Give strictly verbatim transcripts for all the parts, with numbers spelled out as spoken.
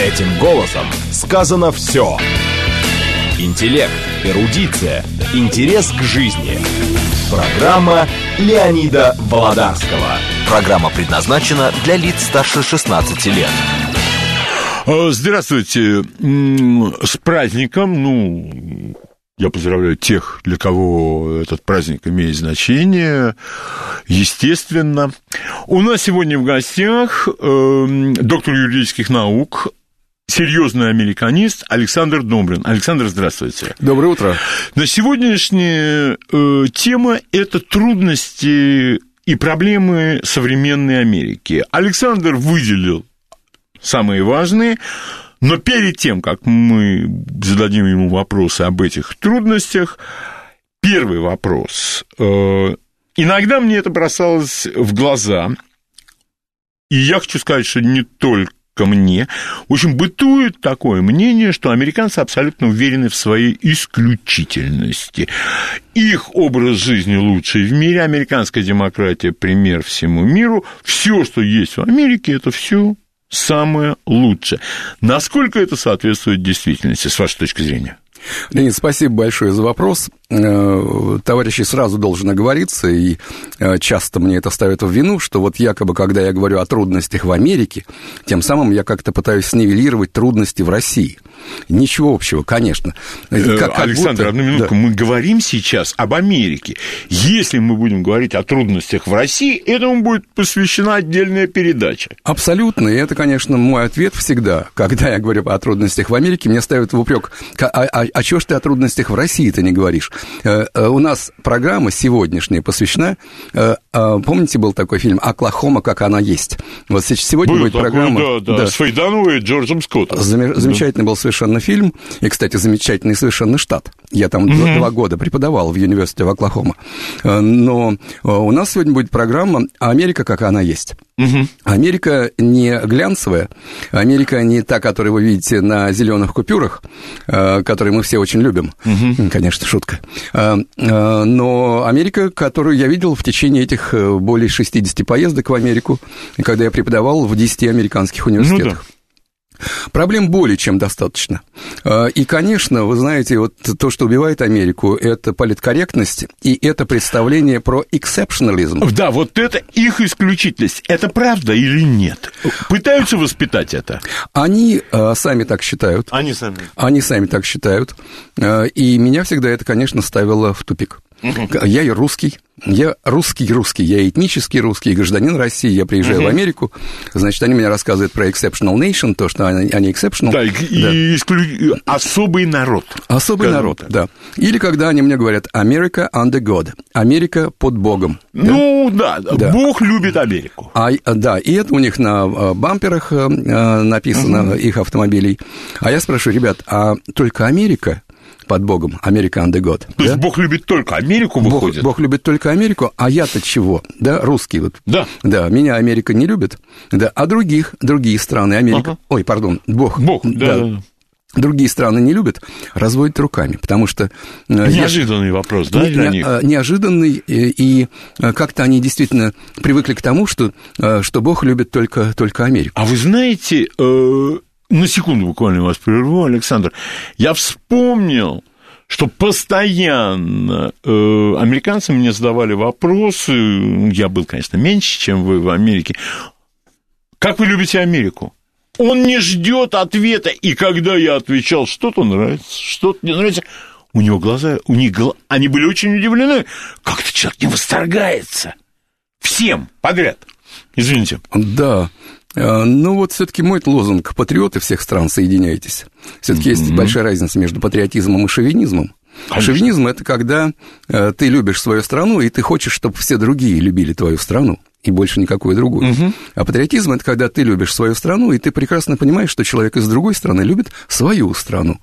Этим голосом сказано все. Интеллект, эрудиция, интерес к жизни. Программа Леонида Володарского. Программа предназначена для лиц старше шестнадцати лет. Здравствуйте. С праздником. Ну, я поздравляю тех, для кого этот праздник имеет значение. Естественно. У нас сегодня в гостях э, доктор юридических наук, серьезный американист Александр Домбрин. Александр, здравствуйте. Доброе утро. На сегодняшняя э, тема – это трудности и проблемы современной Америки. Александр выделил самые важные, но перед тем, как мы зададим ему вопросы об этих трудностях, первый вопрос. Э, иногда мне это бросалось в глаза, и я хочу сказать, что не только ко мне. В общем, бытует такое мнение, что американцы абсолютно уверены в своей исключительности. Их образ жизни лучший в мире, американская демократия – пример всему миру. Все, что есть в Америке, это все самое лучшее. Насколько это соответствует действительности, с вашей точки зрения? Леонид, спасибо большое за вопрос. Товарищи, сразу должен оговориться, и часто мне это ставят в вину, что вот якобы, когда я говорю о трудностях в Америке, тем самым я как-то пытаюсь снивелировать трудности в России. Ничего общего, конечно. Как, как Александр, будто... одну минутку. Да. Мы говорим сейчас об Америке. Если мы будем говорить о трудностях в России, этому будет посвящена отдельная передача. Абсолютно. И это, конечно, мой ответ всегда. Когда я говорю о трудностях в Америке, мне ставят в упрек: а, а, а чего ж ты о трудностях в России-то не говоришь? У нас программа сегодняшняя посвящена... Помните, был такой фильм «Оклахома, как она есть»? Вот сегодня был будет такой, программа... Да, да, да. С Фейдановой и Джорджем Скоттом. Замечательный да. был совершенно фильм. И, кстати, замечательный совершенно штат. Я там mm-hmm. два года преподавал в университете в Оклахома. Но у нас сегодня будет программа «Америка, как она есть». Mm-hmm. Америка не глянцевая, Америка не та, которую вы видите на зеленых купюрах, которые мы все очень любим. Mm-hmm. Конечно, шутка. Но Америка, которую я видел в течение этих более шестидесяти поездок в Америку, когда я преподавал в десяти американских университетах. Ну, да. Проблем более чем достаточно. И, конечно, вы знаете, вот то, что убивает Америку, это политкорректность, и это представление про эксепшенализм. Да, вот это их исключительность. Это правда или нет? Пытаются воспитать это? Они а, сами так считают. Они сами? Они сами так считают. И меня всегда это, конечно, ставило в тупик. Uh-huh. Я и русский, я русский-русский, я этнический русский, гражданин России, я приезжаю uh-huh. в Америку, значит, они мне рассказывают про exceptional nation, то, что они, они exceptional. Да, и да. Исклю... особый народ. Особый народ, так. да. Или когда они мне говорят America under God, Америка под Богом. Ну, да, да. да. Бог любит Америку. А, да, и это у них на бамперах написано, uh-huh. их автомобилей. А я спрашиваю, ребят, а только Америка под Богом, Америка under God. То да? есть Бог любит только Америку, выходит? Бог, Бог любит только Америку, а я-то чего? Да, русский вот. Да. Да, меня Америка не любит, да, а других, другие страны Америка... Ага. Ой, пардон, Бог. Бог, да, да, да. Другие страны не любят, разводят руками, потому что... Неожиданный я, вопрос, да, для не, них? Неожиданный, и, и как-то они действительно привыкли к тому, что, что Бог любит только, только Америку. А вы знаете... Э... На секунду буквально вас прерву, Александр. Я вспомнил, что постоянно э, американцы мне задавали вопросы, я был, конечно, меньше, чем вы в Америке. Как вы любите Америку? Он не ждет ответа, и когда я отвечал, что-то нравится, что-то не нравится, у него глаза, у них гла... они были очень удивлены. Как-то человек не восторгается. Всем подряд. Извините. Да. Ну, вот все-таки мой лозунг: патриоты всех стран, соединяйтесь. Все-таки mm-hmm. есть большая разница между патриотизмом и шовинизмом. Конечно. Шовинизм – это когда ты любишь свою страну, и ты хочешь, чтобы все другие любили твою страну, и больше никакую другую. Угу. А патриотизм – это когда ты любишь свою страну, и ты прекрасно понимаешь, что человек из другой страны любит свою страну.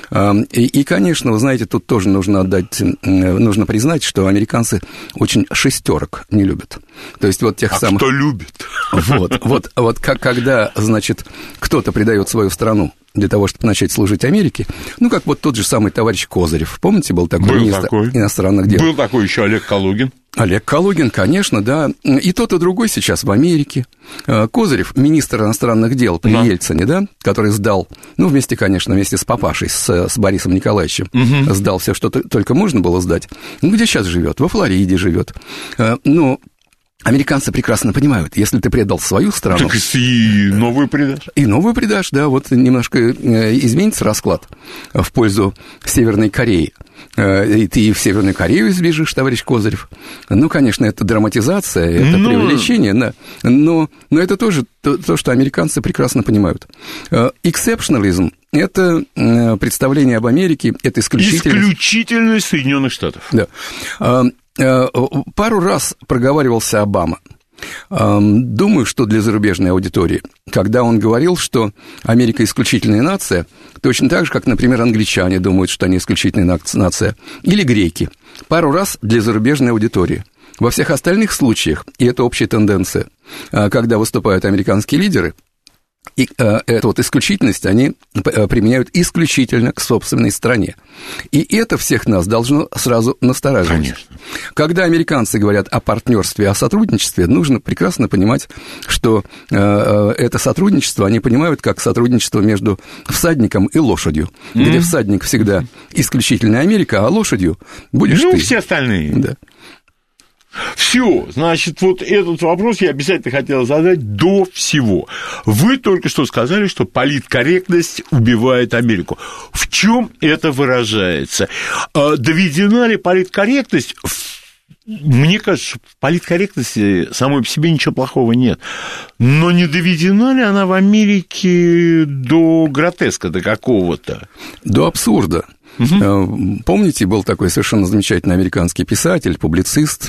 И, и конечно, вы знаете, тут тоже нужно отдать, нужно признать, что американцы очень шестерок не любят. То есть вот тех а самых... кто любит? Вот, вот, вот как, когда, значит, кто-то предает свою страну для того, чтобы начать служить Америке, ну, как вот тот же самый товарищ Козырев, помните, был такой был министр такой. иностранных дел? Был такой еще Олег Калугин. Олег Калугин, конечно, да. И тот, и другой сейчас в Америке. Козырев, министр иностранных дел при да. Ельцине, да, который сдал, ну, вместе, конечно, вместе с папашей, с, с Борисом Николаевичем, угу. сдал все, что только можно было сдать. Ну, где сейчас живет? Во Флориде живет. Ну, американцы прекрасно понимают, если ты предал свою страну... Так и новую предашь. И новую предашь, да, вот немножко изменится расклад в пользу Северной Кореи. И ты в Северную Корею избежишь, товарищ Козырев. Ну, конечно, это драматизация, это но... преувеличение, да. но, но это тоже то, то, что американцы прекрасно понимают. Эксепшнализм – это представление об Америке, это исключительность... Исключительность Соединенных Штатов. Да. Пару раз проговаривался Обама. Думаю, что для зарубежной аудитории, когда он говорил, что Америка исключительная нация, точно так же, как, например, англичане думают, что они исключительная нация, или греки. Пару раз для зарубежной аудитории. Во всех остальных случаях, и это общая тенденция, когда выступают американские лидеры, и э, эту вот исключительность они применяют исключительно к собственной стране. И это всех нас должно сразу настораживать. Конечно. Когда американцы говорят о партнерстве, о сотрудничестве, нужно прекрасно понимать, что э, это сотрудничество они понимают как сотрудничество между всадником и лошадью, mm-hmm. где всадник всегда исключительно Америка, а лошадью будешь ну, ты. Ну, все остальные. Да. Все, значит, вот этот вопрос я обязательно хотел задать до всего. Вы только что сказали, что политкорректность убивает Америку. В чем это выражается? Доведена ли политкорректность? Мне кажется, что в политкорректности самой по себе ничего плохого нет. Но не доведена ли она в Америке до гротеска, до какого-то? До абсурда. Угу. Помните, был такой совершенно замечательный американский писатель, публицист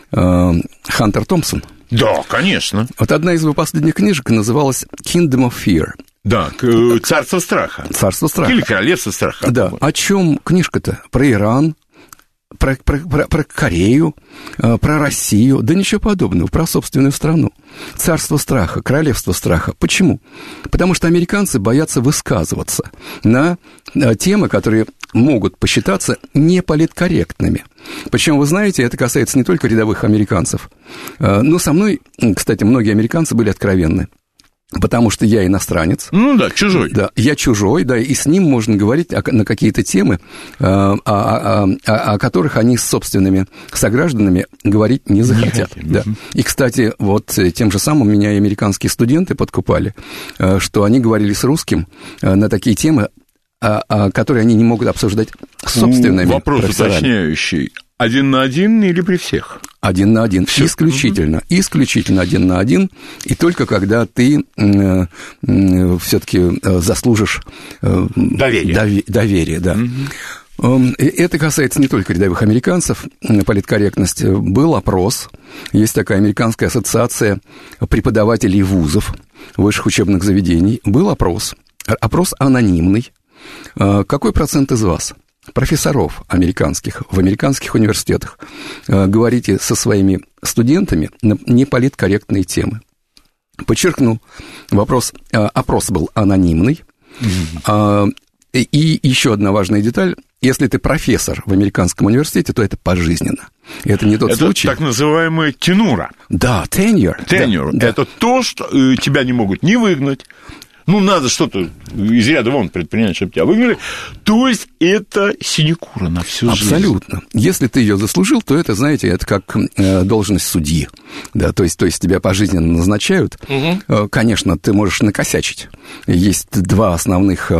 Хантер Томпсон? Да, конечно. Вот одна из его последних книжек называлась «Kingdom of Fear». Да, «Царство страха». «Царство страха». Или «Королевство страха». Да, о чем книжка-то? Про Иран, про, про, про, про Корею, про Россию, да ничего подобного, про собственную страну. Царство страха, королевство страха. Почему? Потому что американцы боятся высказываться на темы, которые могут посчитаться неполиткорректными. Причем, вы знаете, это касается не только рядовых американцев. Но со мной, кстати, многие американцы были откровенны. Потому что я иностранец. Ну да, чужой. Да, я чужой, да, и с ним можно говорить о, на какие-то темы, о, о, о, о которых они с собственными согражданами говорить не захотят. Не да. И, кстати, вот тем же самым меня и американские студенты подкупали, что они говорили с русским на такие темы, которые они не могут обсуждать с собственными ну, вопрос уточняющий. Один на один или при всех? Один на один. Всё. Исключительно. Угу. Исключительно один на один. И только когда ты э, э, все-таки заслужишь э, доверие. Дове- доверие, да. Угу. Это касается не только рядовых американцев, политкорректность. Был опрос, есть такая американская ассоциация преподавателей вузов, высших учебных заведений. Был опрос. Опрос анонимный. Какой процент из вас, профессоров американских, в американских университетах, говорите со своими студентами на неполиткорректные темы? Подчеркну, вопрос, опрос был анонимный. Mm-hmm. И еще одна важная деталь. Если ты профессор в американском университете, то это пожизненно. Это не тот это случай. Это так называемая тенура. Да, tenure. Tenure. Да, это да. то, что тебя не могут не выгнать. Ну, надо что-то из ряда вон предпринять, чтобы тебя выгнали. То есть, это синекура на всю жизнь. Абсолютно. Если ты ее заслужил, то это, знаете, это как э, должность судьи. Да, то есть, то есть, тебя пожизненно назначают. Угу. Э, конечно, ты можешь накосячить. Есть два основных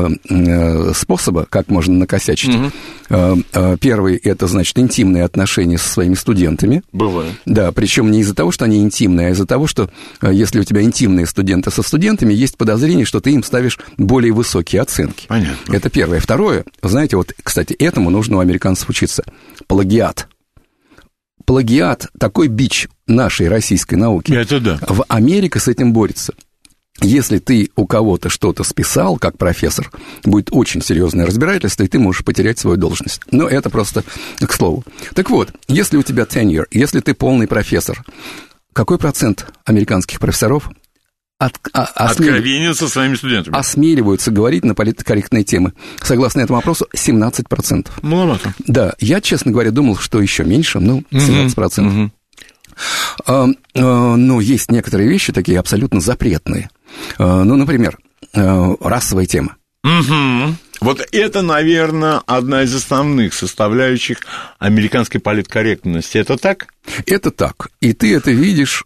э, способа, как можно накосячить. Угу. Э, э, первый – это, значит, интимные отношения со своими студентами. Бывает. Да, причем не из-за того, что они интимные, а из-за того, что э, если у тебя интимные студенты со студентами, есть подозрение, что ты им ставишь более высокие оценки. Понятно. Это первое. Второе, знаете, вот, кстати, этому нужно у американцев учиться. Плагиат. Плагиат – такой бич нашей российской науки. Это да. В Америке с этим борется. Если ты у кого-то что-то списал, как профессор, будет очень серьезное разбирательство, и ты можешь потерять свою должность. Но это просто к слову. Так вот, если у тебя tenure, если ты полный профессор, какой процент американских профессоров от, а, откровенен со своими студентами. Осмеливаются говорить на политкорректные темы. Согласно этому опросу, семнадцать процентов. Маловато. Да, я, честно говоря, думал, что еще меньше, ну, семнадцать процентов. Угу. А, а, ну, есть некоторые вещи такие абсолютно запретные. А, ну, например, а, расовая тема. Угу. Вот это, наверное, одна из основных составляющих американской политкорректности. Это так? Это так. И ты это видишь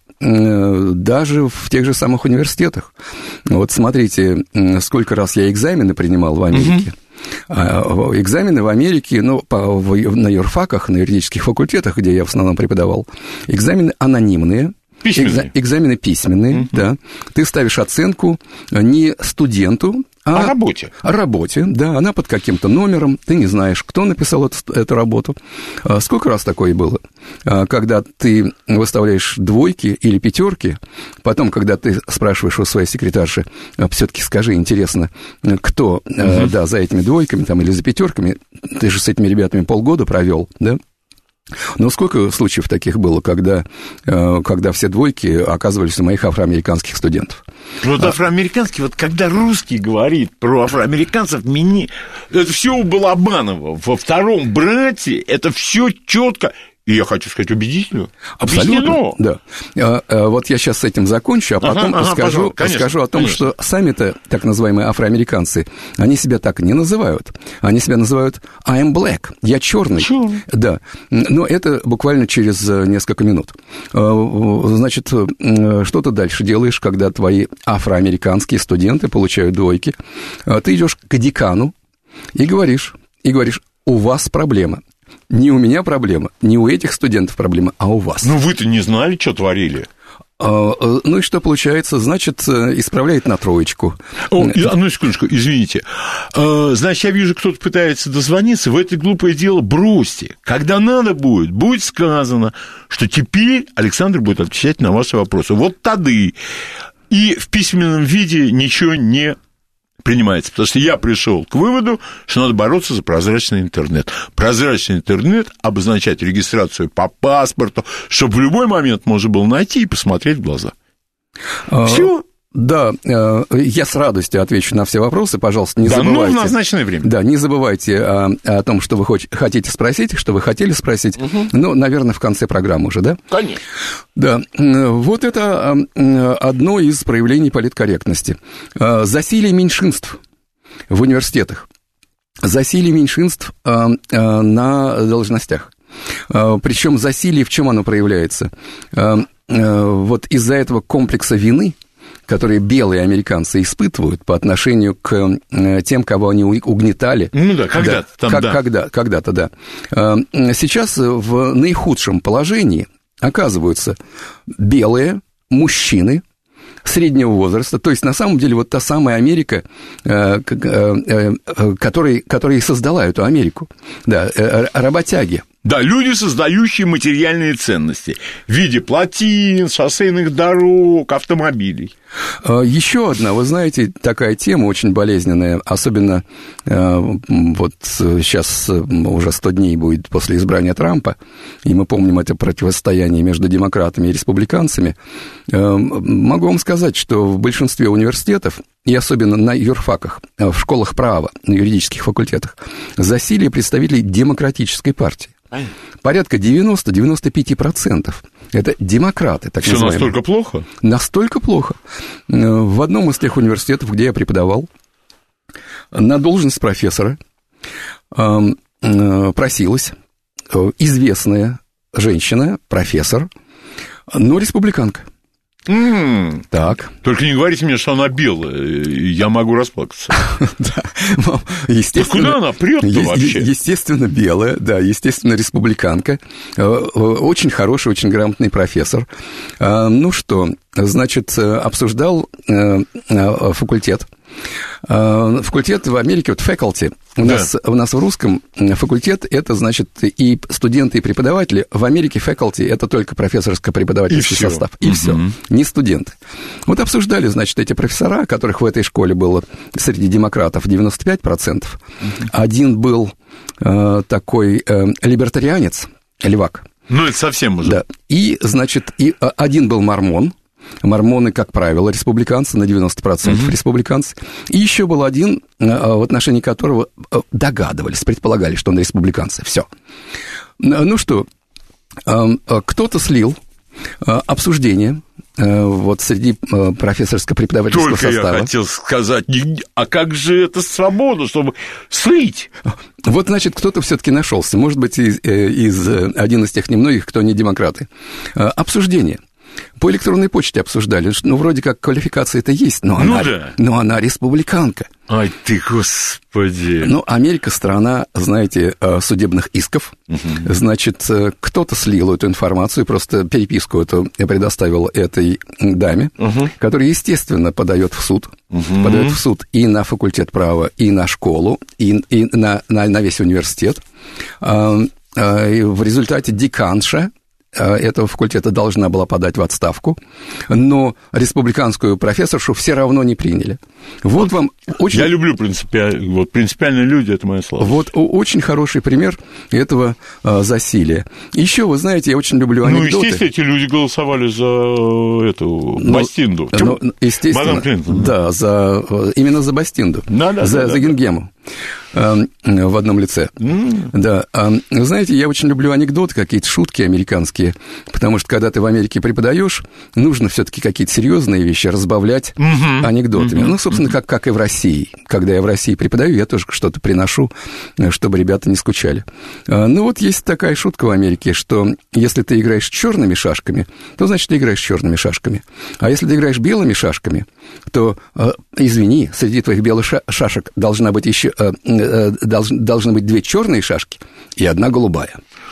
даже в тех же самых университетах. Вот смотрите, сколько раз я экзамены принимал в Америке. Uh-huh. Экзамены в Америке, ну, по, в, на юрфаках, на юридических факультетах, где я в основном преподавал, экзамены анонимные. Письменные. Экзамены письменные, uh-huh. да. Ты ставишь оценку не студенту, а о работе. О работе, да. Она под каким-то номером, ты не знаешь, кто написал эту, эту работу. Сколько раз такое было? Когда ты выставляешь двойки или пятерки, потом, когда ты спрашиваешь у своей секретарши, все-таки скажи, интересно, кто, uh-huh. да, за этими двойками там, или за пятерками, ты же с этими ребятами полгода провел, да? Но сколько случаев таких было, когда, когда все двойки оказывались у моих афроамериканских студентов? Вот афроамериканский, вот когда русский говорит про афроамериканцев, мне... это все было обманово. Во втором брате это все четко. И я хочу сказать, убедительно. Абсолютно, да. Вот я сейчас с этим закончу, а потом ага, ага, скажу, конечно, скажу о том, конечно. Что сами-то, так называемые афроамериканцы, они себя так не называют. Они себя называют I'm black, я черный. Черный. Да. Но это буквально через несколько минут. Значит, что ты дальше делаешь, когда твои афроамериканские студенты получают двойки? Ты идешь к декану и говоришь, и говоришь, у вас проблема. Не у меня проблема, не у этих студентов проблема, а у вас. Ну, вы-то не знали, что творили? А, ну, и что получается? Значит, исправляет на троечку. О, одну секундочку, извините. Значит, я вижу, кто-то пытается дозвониться, в это глупое дело бросьте. Когда надо будет, будет сказано, что теперь Александр будет отвечать на ваши вопросы. Вот тады. И в письменном виде ничего не принимается, потому что я пришел к выводу, что надо бороться за прозрачный интернет. Прозрачный интернет обозначает регистрацию по паспорту, чтобы в любой момент можно было найти и посмотреть в глаза. А, Все. Да, я с радостью отвечу на все вопросы, пожалуйста, не да, забывайте. Да, ну, в назначенное время. Да, не забывайте о, о том, что вы хотите спросить, что вы хотели спросить. Угу. Ну, наверное, в конце программы уже, да? Конечно. Да, вот это одно из проявлений политкорректности. Засилие меньшинств в университетах. Засилие меньшинств на должностях. Причем засилие в чем оно проявляется? Вот из-за этого комплекса вины, которые белые американцы испытывают по отношению к тем, кого они угнетали. Ну да, когда-то да, там, как, да. Когда, когда-то, да. Сейчас в наихудшем положении оказываются белые мужчины среднего возраста, то есть на самом деле вот та самая Америка, которая, которая и создала эту Америку, да, работяги. Да, люди, создающие материальные ценности в виде плотин, шоссейных дорог, автомобилей. Еще одна, вы знаете, такая тема очень болезненная, особенно вот сейчас уже сто дней будет после избрания Трампа, и мы помним это противостояние между демократами и республиканцами. Могу вам сказать, что в большинстве университетов, и особенно на юрфаках, в школах права, на юридических факультетах, засилие представителей демократической партии. Порядка девяносто-девяносто пять процентов. Это демократы, так называемые. Что, настолько плохо? Настолько плохо. В одном из тех университетов, где я преподавал, на должность профессора просилась известная женщина, профессор, но республиканка. Mm. Так. Только не говорите мне, что она белая, я могу расплакаться. Да, естественно. Куда она прет-то вообще? Естественно, белая, да, естественно, республиканка. Очень хороший, очень грамотный профессор. Ну что, значит, обсуждал факультет. Факультет в Америке, вот faculty, у, да. нас, у нас в русском факультет, это, значит, и студенты, и преподаватели. В Америке faculty – это только профессорско-преподавательский состав. И все, угу. Не студенты. Вот обсуждали, значит, эти профессора, которых в этой школе было среди демократов девяносто пять процентов. Угу. Один был э, такой э, либертарианец, левак. Ну, это совсем уже. Да. И, значит, и один был мормон, Мормоны, как правило, республиканцы, на девяносто процентов mm-hmm. республиканцы. И еще был один, в отношении которого догадывались, предполагали, что он республиканцы. Все. Ну что, кто-то слил обсуждение вот среди профессорско-преподавательского Только состава. Я хотел сказать, а как же это свобода, чтобы слить? Вот, значит, кто-то все-таки нашелся, может быть, из, из один из тех немногих, кто не демократы. Обсуждение. По электронной почте обсуждали, ну, вроде как квалификация-то есть, но, ну, она, да. но она республиканка. Ай ты, господи. Ну, Америка страна, знаете, судебных исков. Угу. Значит, кто-то слил эту информацию, просто переписку эту предоставил этой даме, угу. которая, естественно, подает в суд. Угу. Подает в суд и на факультет права, и на школу, и, и на, на, на весь университет. В результате деканша этого факультета должна была подать в отставку, но республиканскую профессоршу все равно не приняли. Вот вам очень... Я люблю принципиальные, вот, принципиальные люди, это моя слава. Вот очень хороший пример этого а, засилия. Еще, вы знаете, я очень люблю анекдоты. Ну, естественно, эти люди голосовали за эту но, Бастинду. Ну, естественно, Мадам Клинтон. Да, за, именно за Бастинду. Да, да, за, да, за да. Гингему. В одном лице. Mm. Да. Вы знаете, я очень люблю анекдоты, какие-то шутки американские, потому что, когда ты в Америке преподаешь, нужно все-таки какие-то серьезные вещи разбавлять mm-hmm. анекдотами. Mm-hmm. Ну, собственно, как, как и в России. Когда я в России преподаю, я тоже что-то приношу, чтобы ребята не скучали. Ну, вот есть такая шутка в Америке, что если ты играешь черными шашками, то, значит, ты играешь черными шашками. А если ты играешь белыми шашками, то, извини, среди твоих белых шашек должна быть еще... Должны, должны быть две черные шашки и одна голубая.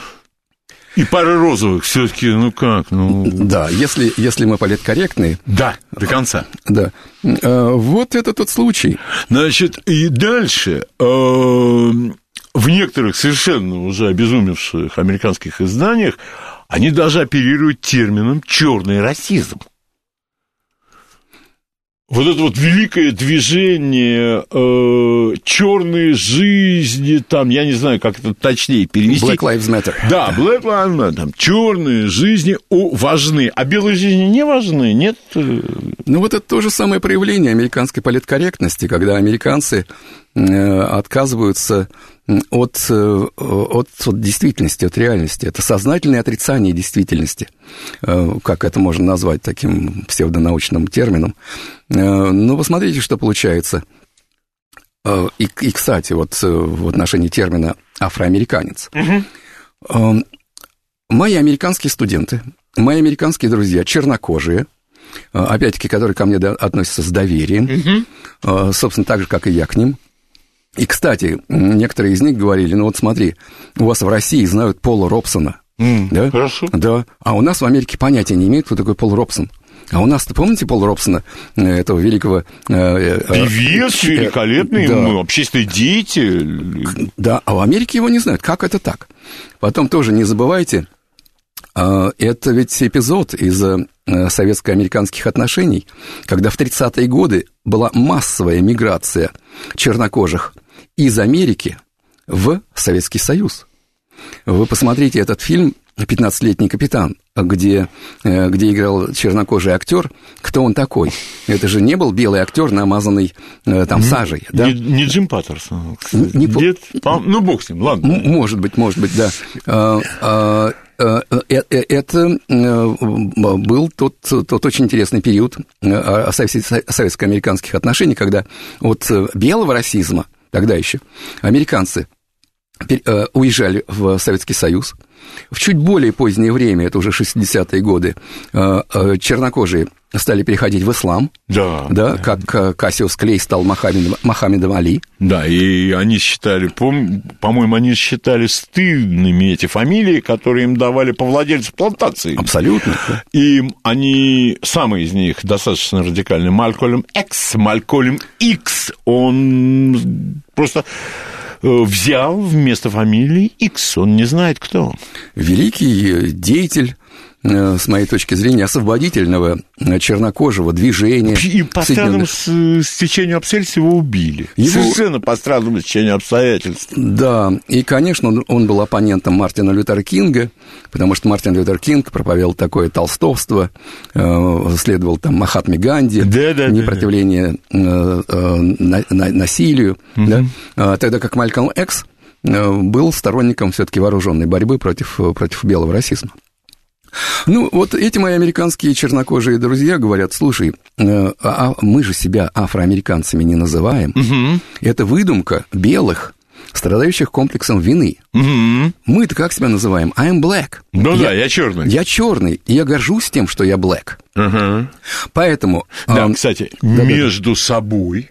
И пара розовых все-таки, ну как? Ну... Да, если, если мы политкорректные. Да, до конца. Да. Вот это тот случай. Значит, и дальше в некоторых совершенно уже обезумевших американских изданиях они даже оперируют термином «черный расизм». Вот это вот великое движение э, черной жизни, там, я не знаю, как это точнее перевести. Black Lives Matter. Да, Black Lives Matter, там, черные жизни о, важны, а белые жизни не важны, нет? Ну, вот это то же самое проявление американской политкорректности, когда американцы э, отказываются от, от, от действительности, от реальности. Это сознательное отрицание действительности, как это можно назвать таким псевдонаучным термином. Но посмотрите, что получается. И, и кстати, вот в отношении термина «афроамериканец». Угу. Мои американские студенты, мои американские друзья, чернокожие, опять-таки, которые ко мне относятся с доверием, угу. собственно, так же, как и я к ним. И, кстати, некоторые из них говорили, ну вот смотри, у вас в России знают Пола Робсона. Mm, да? Хорошо. Да. А у нас в Америке понятия не имеют, кто такой Пол Робсон. А у нас-то, помните Пола Робсона, этого великого... Певец, э, великолепный, да. общественный деятель. Да, а в Америке его не знают. Как это так? Потом тоже не забывайте, это ведь эпизод из советско-американских отношений, когда в тридцатые годы была массовая миграция чернокожих из Америки в Советский Союз. Вы посмотрите этот фильм «пятнадцатилетний капитан», где, где играл чернокожий актер. Кто он такой? Это же не был белый актер, намазанный там не, сажей. Да? Не, не Джим Паттерсон. Не, Дед, по... Ну, бог с ним, ладно. Может быть, может быть, да. Это был тот, тот очень интересный период советско-американских отношений, когда от белого расизма, тогда еще, американцы уезжали в Советский Союз. В чуть более позднее время, это уже шестидесятые годы, чернокожие стали переходить в ислам, да, да, да. как Кассиус Клей стал Мохаммедом, Мохаммедом Али. Да, и они считали, по-моему, они считали стыдными эти фамилии, которые им давали по владельцу плантации. Абсолютно. И они, самый из них достаточно радикальный, Малькольм Икс, Малькольм Икс, он просто... взял вместо фамилии Икс, он не знает, кто он. Великий деятель, с моей точки зрения, освободительного чернокожего движения. И по странному стечению обстоятельств его убили. Его... Совершенно по странному стечению обстоятельств. Да, и, конечно, он был оппонентом Мартина Лютера Кинга, потому что Мартин Лютер Кинг проповедовал такое толстовство, следовал там Махатме Ганди, да, да, непротивление да, да. насилию, угу. да? Тогда как Малькольм Экс был сторонником все-таки вооруженной борьбы против, против белого расизма. Ну, вот эти мои американские чернокожие друзья говорят: слушай, а мы же себя афроамериканцами не называем. Угу. Это выдумка белых, страдающих комплексом вины. Угу. Мы-то как себя называем? I'm black. Ну я, да, я черный. Я черный, и я горжусь тем, что я black. Угу. Поэтому... Да, а, кстати, да, между да. собой...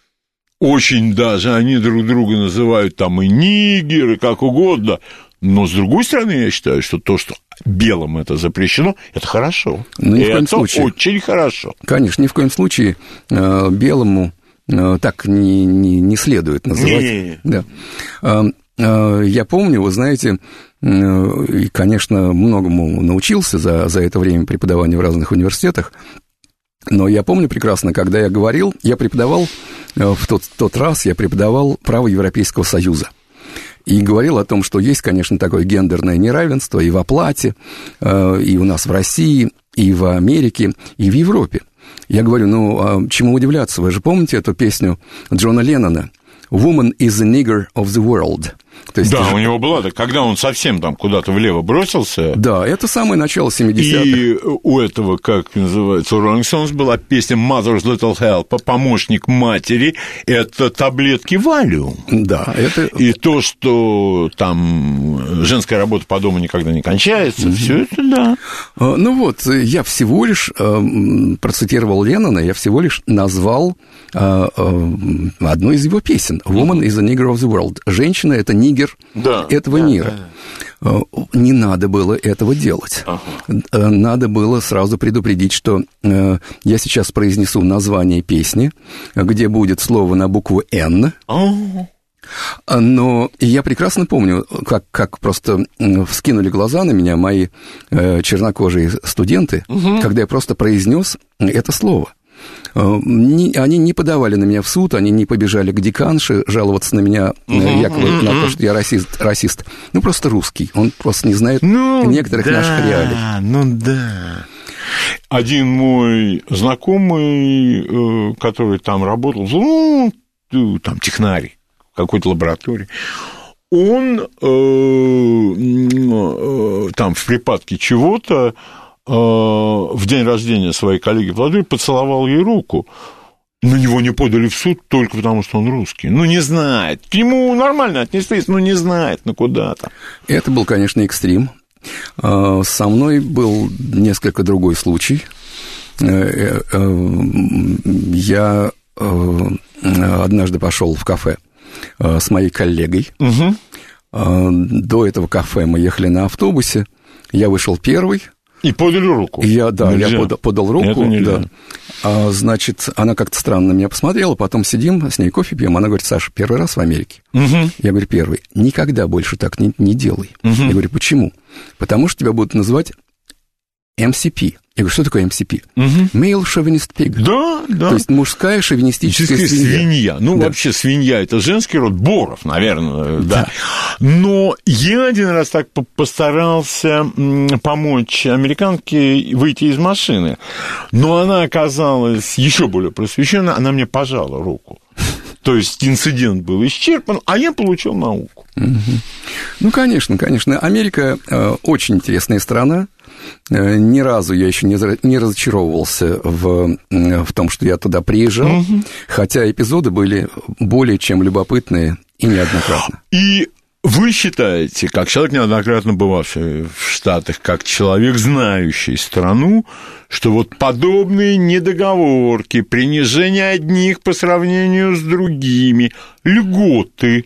Очень даже они друг друга называют там и нигеры, как угодно. Но, с другой стороны, я считаю, что то, что белым это запрещено, это хорошо. Ну, ни в коем случае. Очень хорошо. Конечно, ни в коем случае э, белому э, так не, не, не следует называть. Не. Да. Э, э, я помню, вы знаете, э, и, конечно, многому научился за, за это время преподавания в разных университетах. Но я помню прекрасно, когда я говорил, я преподавал, в тот, тот раз я преподавал право Европейского Союза. И говорил о том, что есть, конечно, такое гендерное неравенство и в оплате, и у нас в России, и в Америке, и в Европе. Я говорю, ну, чему удивляться? Вы же помните эту песню Джона Леннона «Woman is the nigger of the world». То есть, да, у него была, когда он совсем там куда-то влево бросился. Да, это самое начало семидесятых. И у этого, как называется, у Rolling Stones была песня «Mother's Little Help», «Помощник матери», это таблетки Valium. Да, это... И то, что там женская работа по дому никогда не кончается, mm-hmm. все это, да. Ну вот, я всего лишь процитировал Леннона, я всего лишь назвал одну из его песен «Woman is the nigger of the world». Женщина – это нигер да, этого да, мира. Да. Не надо было этого делать. Ага. Надо было сразу предупредить, что я сейчас произнесу название песни, где будет слово на букву «Н». Ага. Но я прекрасно помню, как, как просто вскинули глаза на меня мои чернокожие студенты, угу. когда я просто произнес это слово. Они не подавали на меня в суд, они не побежали к деканше жаловаться на меня, uh-huh, якобы uh-huh. на то, что я расист, расист. Ну, просто русский. Он просто не знает ну, некоторых да, наших реалий. Ну, да. Один мой знакомый, который там работал, ну, там технарь в какой-то лаборатории, он э, там в припадке чего-то в день рождения своей коллеги Владимира поцеловал ей руку. На него не подали в суд только потому, что он русский. Ну, не знает. К нему нормально отнеслись, но не знает, ну, куда-то. Это был, конечно, экстрим. Со мной был несколько другой случай. Я однажды пошел в кафе с моей коллегой. Угу. До этого кафе мы ехали на автобусе. Я вышел первый. И подали руку. Я, да, нельзя. я подал, подал руку. Да. А, значит, она как-то странно на меня посмотрела, потом сидим, с ней кофе пьем. Она говорит: Саша, первый раз в Америке? Угу. Я говорю: первый. Никогда больше так не, не делай. Угу. Я говорю: почему? Потому что тебя будут называть эм си пи. Я говорю: что такое эм си пи? Угу. Male Chauvinist Pig. Да, да. То есть мужская шовинистическая свинья. свинья. Ну, да. Вообще, свинья – это женский род, Боров, наверное, да. да. Но я один раз так постарался помочь американке выйти из машины, но она оказалась еще более просвещенной, она мне пожала руку. То есть инцидент был исчерпан, а я получил науку. Угу. Ну, конечно, конечно. Америка э, очень интересная страна. Ни разу я еще не разочаровывался в, в том, что я туда приезжал, угу. хотя эпизоды были более чем любопытные и неоднократно. И вы считаете, как человек, неоднократно бывавший в Штатах, как человек, знающий страну, что вот подобные недоговорки, принижение одних по сравнению с другими, льготы,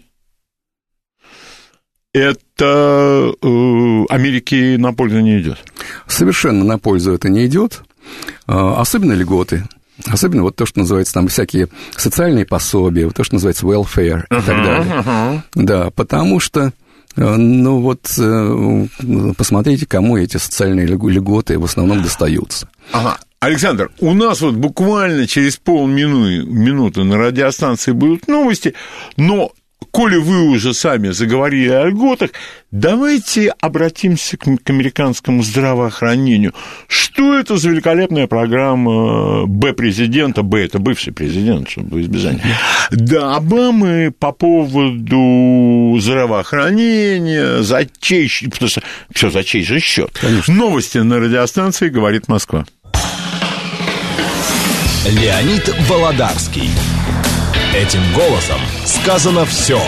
это э, Америке на пользу не идет? Совершенно на пользу это не идет, особенно льготы. Особенно вот то, что называется там всякие социальные пособия, вот то, что называется welfare и uh-huh, так далее. Uh-huh. Да, потому что Ну вот, посмотрите, кому эти социальные льготы в основном достаются. Ага. Александр, у нас вот буквально через полминуты на радиостанции будут новости, но коли вы уже сами заговорили о льготах, давайте обратимся к, к американскому здравоохранению. Что это за великолепная программа Б-президента, Б – это бывший президент, чтобы избежать, да, Обамы по поводу здравоохранения, за чей, потому что все за чей же счет. Конечно. Новости на радиостанции «Говорит Москва». Леонид Володарский. Этим голосом сказано все.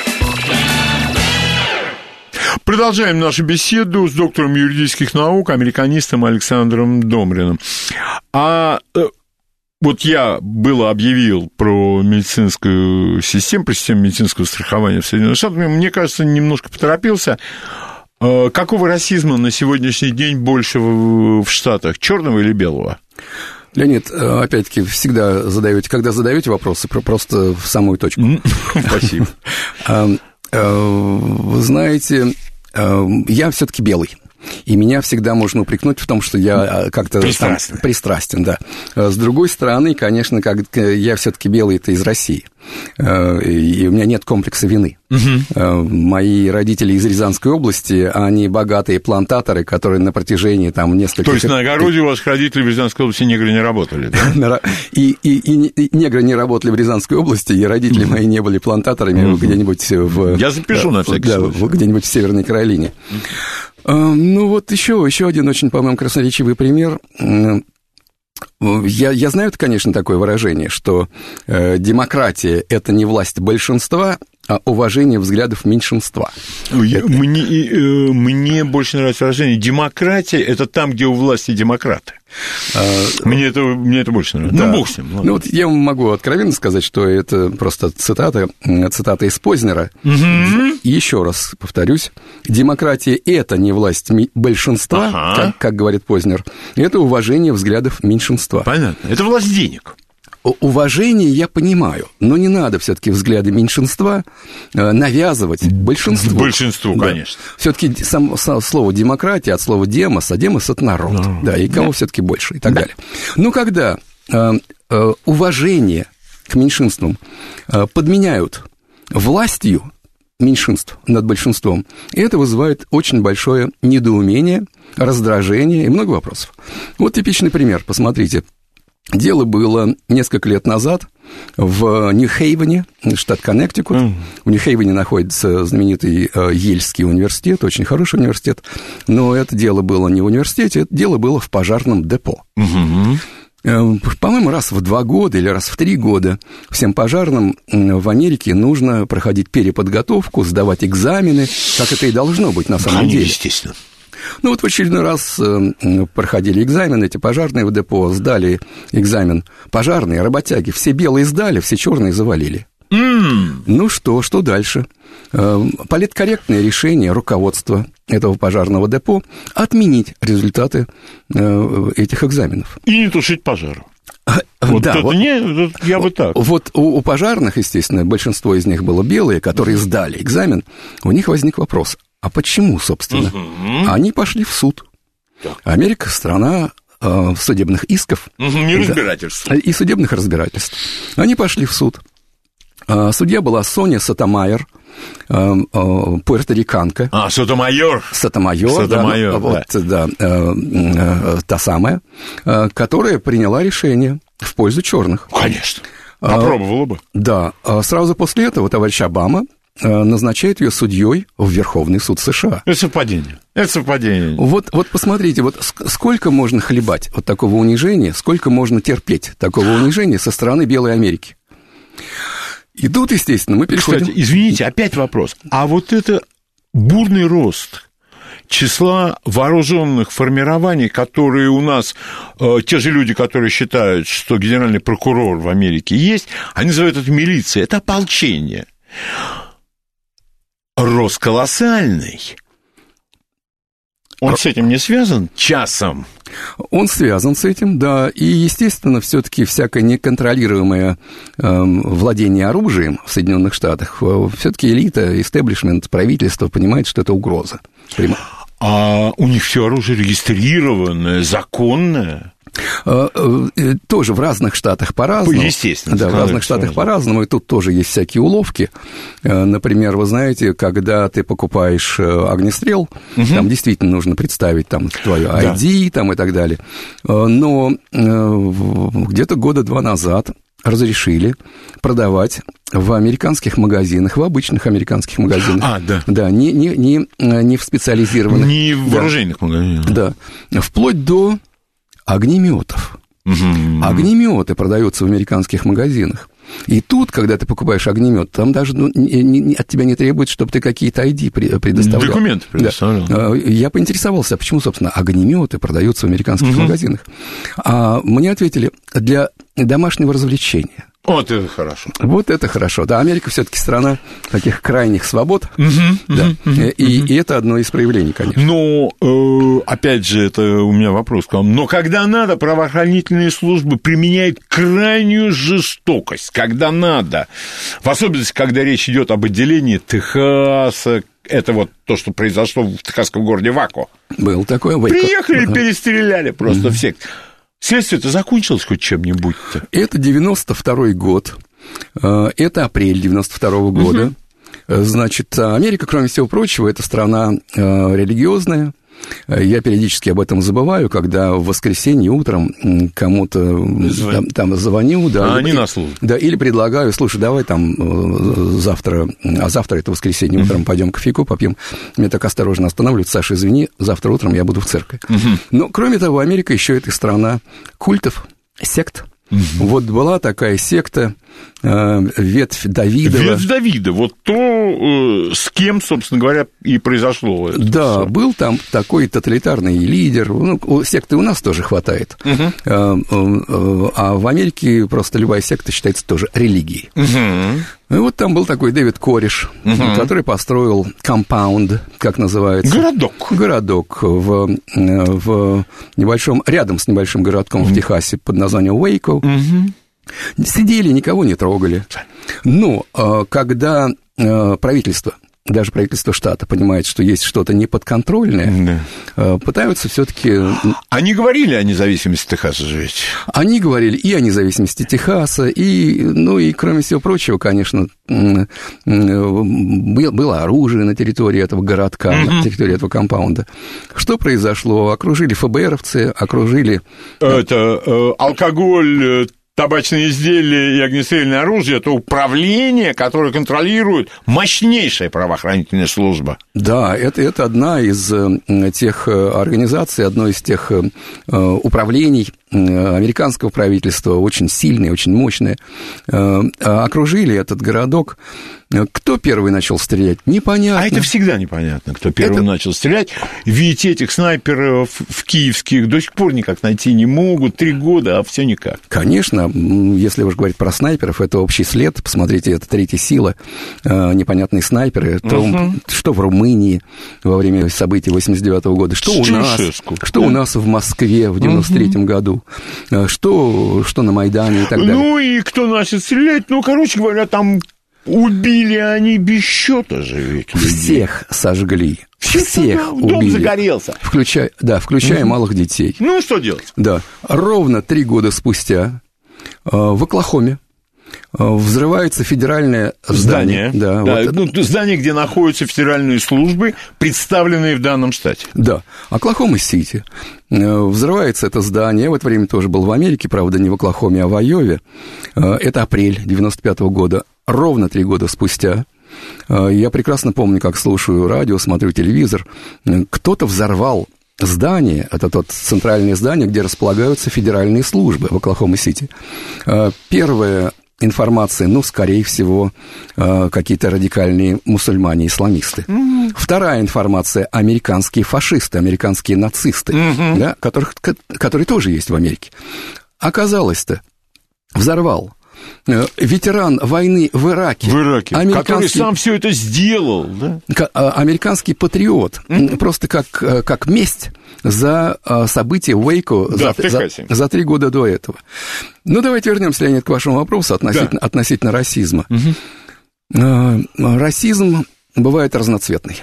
Продолжаем нашу беседу с доктором юридических наук, американистом Александром Домриным. А вот я было объявил про медицинскую систему, про систему медицинского страхования в Соединенных Штатах. Мне кажется, немножко поторопился. Какого расизма на сегодняшний день больше в Штатах, черного или белого? Леонид, опять-таки, всегда задаете, когда задаете вопросы, просто в самую точку. Спасибо. Вы знаете, я все-таки белый. И меня всегда можно упрекнуть в том, что я как-то пристрастен. Там, пристрастен, да. С другой стороны, конечно, как я все-таки белый-то из России, и у меня нет комплекса вины. Угу. Мои родители из Рязанской области, они богатые плантаторы, которые на протяжении там нескольких... То есть на огороде у ваших родителей в Рязанской области негры не работали, да? И, и, и негры не работали в Рязанской области, и родители мои не были плантаторами где-нибудь в... Я запишу на всякий случай. Где-нибудь в Северной Каролине. Ну, вот еще, еще один очень, по-моему, красноречивый пример. Я, я знаю, это, конечно, такое выражение, что э, демократия – это не власть большинства, а уважение взглядов меньшинства. Я, это... мне, э, мне больше нравится выражение «демократия» – это там, где у власти демократы. А, мне, это, мне это больше нравится. Да. Ну, бог с ним. Ну, вот я могу откровенно сказать, что это просто цитата, цитата из Познера. Угу. Еще раз повторюсь. Демократия – это не власть большинства, ага. как, как говорит Познер. Это уважение взглядов меньшинства. Понятно. Это власть денег. Уважение я понимаю, но не надо все-таки взгляды меньшинства навязывать большинству. Большинству, да. Конечно. Все-таки сам, сам, слово демократия от слова демос, а демос это народ. No. Да, и кого да. все-таки больше, и так да. далее. Но когда э, э, уважение к меньшинствам э, подменяют властью меньшинств над большинством, это вызывает очень большое недоумение, раздражение и много вопросов. Вот типичный пример, посмотрите. Дело было несколько лет назад в Нью-Хейвене, штат Коннектикут. Mm. В Нью-Хейвене находится знаменитый Йельский университет, очень хороший университет. Но это дело было не в университете, это дело было в пожарном депо. Mm-hmm. По-моему, раз в два года или раз в три года всем пожарным в Америке нужно проходить переподготовку, сдавать экзамены, как это и должно быть на самом Конечно, деле. Естественно. Ну, вот в очередной раз проходили экзамены, эти пожарные в депо сдали экзамен. Пожарные, работяги, все белые сдали, все черные завалили. Mm. Ну что, что дальше? Политкорректное решение руководства этого пожарного депо отменить результаты этих экзаменов. И не тушить пожар. Вот да, это вот, не, я бы так. Вот у, у пожарных, естественно, большинство из них было белые, которые сдали экзамен, у них возник вопрос, а почему, собственно? Uh-huh. Они пошли в суд. Так. Америка – страна э, судебных исков. Uh-huh. И разбирательств. Да, и судебных разбирательств. Они пошли в суд. Э, судья была Соня Сотомайер, э, э, пуэрториканка. А, Сотомайор. Сотомайор, Сотомайор, да. да. Вот, да э, э, та самая, э, которая приняла решение в пользу черных. Конечно. Попробовала бы. Э, да. Сразу после этого товарищ Обама назначает ее судьей в Верховный суд США. Это совпадение. Это совпадение. Вот, вот посмотрите, вот сколько можно хлебать вот такого унижения, сколько можно терпеть такого унижения со стороны Белой Америки. И тут, естественно, мы переходим... Кстати, извините, опять вопрос. А вот это бурный рост числа вооруженных формирований, которые у нас, э, те же люди, которые считают, что генеральный прокурор в Америке есть, они называют это милицией, это ополчение. Рост колоссальный. Он с этим не связан часом? Он связан с этим, да, и, естественно, все-таки всякое неконтролируемое э, владение оружием в Соединенных Штатах, э, все-таки элита, истеблишмент, правительство понимает, что это угроза. Прямо. А у них все оружие регистрированное, законное? Тоже в разных штатах по-разному. Естественно. Да, в разных штатах по-разному, и тут тоже есть всякие уловки. Например, вы знаете, когда ты покупаешь огнестрел, угу. там действительно нужно представить там твое ай ди да. там, и так далее. Но где-то года два назад разрешили продавать в американских магазинах, в обычных американских магазинах. А, да. Да, не, не, не, не в специализированных. Не в вооруженных да, магазинах. Да, вплоть до огнеметов. Угу. Огнеметы продаются в американских магазинах. И тут, когда ты покупаешь огнемет, там даже ну, не, не, от тебя не требуется, чтобы ты какие-то ай ди предоставлял. Документы предоставлял. Да. Я поинтересовался, почему, собственно, огнеметы продаются в американских угу. магазинах. А мне ответили, для домашнего развлечения. Вот это хорошо. Вот это хорошо. Да, Америка все-таки страна таких крайних свобод. Угу, да. угу, и, угу. и это одно из проявлений, конечно. Но, э, опять же, это у меня вопрос к вам. Но когда надо, правоохранительные службы применяют крайнюю жестокость. Когда надо. В особенности, когда речь идет об отделении Техаса. Это вот то, что произошло в техасском городе Вако. Был такой Вейко. Приехали, uh-huh. перестреляли просто uh-huh. всех. Следствие-то закончилось хоть чем-нибудь-то? Это девяносто второй год, это апрель девяносто второго года. Угу. Значит, Америка, кроме всего прочего, это страна религиозная. Я периодически об этом забываю, когда в воскресенье утром кому-то там, там звоню, да, а они на службе. Да, или предлагаю, слушай, давай там завтра, а завтра это воскресенье утром, пойдем кофейку попьем. Меня так осторожно останавливают, Саша, извини, завтра утром я буду в церкви. Uh-huh. Но, кроме того, Америка еще это страна культов, сект. Угу. Вот была такая секта, э, ветвь Давидова. Ветвь Давида, вот то, э, с кем, собственно говоря, и произошло это. Да, все. Был там такой тоталитарный лидер, ну, секты у нас тоже хватает, угу. э, э, а в Америке просто любая секта считается тоже религией. Угу. И вот там был такой Дэвид Кореш, угу. который построил компаунд, как называется. Городок. Городок в, в небольшом, рядом с небольшим городком угу. в Техасе под названием Уэйко. Угу. Сидели, никого не трогали. Но когда правительство, даже правительство штата понимает, что есть что-то неподконтрольное, да. пытаются все-таки... Они говорили о независимости Техаса же ведь? Они говорили и о независимости Техаса, и, ну, и, кроме всего прочего, конечно, было оружие на территории этого городка, mm-hmm. на территории этого компаунда. Что произошло? Окружили ФБРовцы, окружили... Это э, алкоголь... Табачные изделия и огнестрельное оружие – это управление, которое контролирует мощнейшая правоохранительная служба. Да, это, это одна из тех организаций, одно из тех управлений американского правительства, очень сильное, очень мощное. Окружили этот городок. Кто первый начал стрелять? Непонятно. А это всегда непонятно, кто первым это... начал стрелять. Ведь этих снайперов в киевских до сих пор никак найти не могут. Три года, а все никак. Конечно, если уж говорить про снайперов, это общий след. Посмотрите, это «Третья сила», непонятные снайперы. То, угу. Что в Румынии во время событий восемьдесят девятого года, что у нас, что да. у нас в Москве в девяносто третьем угу. году, что, что на Майдане и так далее. Ну и кто начал стрелять? Ну, короче говоря, там... Убили они без счета же ведь людей. Всех сожгли. Всех, Всех дом убили. Дом загорелся. Включая, да, включая угу. малых детей. Ну, что делать? Да. Ровно три года спустя в Оклахоме взрывается федеральное здание. Здание, да, да, вот ну, здание, где находятся федеральные службы, представленные в данном штате. Да, Оклахома-Сити. Взрывается это здание. Я в это время тоже был в Америке, правда, не в Оклахоме, а в Айове. Это апрель девяносто пятого года. Ровно три года спустя. Я прекрасно помню, как слушаю радио, смотрю телевизор. Кто-то взорвал здание, это тот центральное здание, где располагаются федеральные службы в Оклахома-Сити. Первая информация, ну, скорее всего, какие-то радикальные мусульмане-исламисты. Mm-hmm. Вторая информация – американские фашисты, американские нацисты, mm-hmm. да, которых, которые тоже есть в Америке. Оказалось-то, взорвал ветеран войны в Ираке. В Ираке, который сам все это сделал, да? Американский патриот, mm-hmm. просто как, как месть за события в Уэйко да, за, за, за три года до этого. Ну, давайте вернемся, Леонид, к вашему вопросу относительно, да. относительно расизма. Mm-hmm. Расизм бывает разноцветный.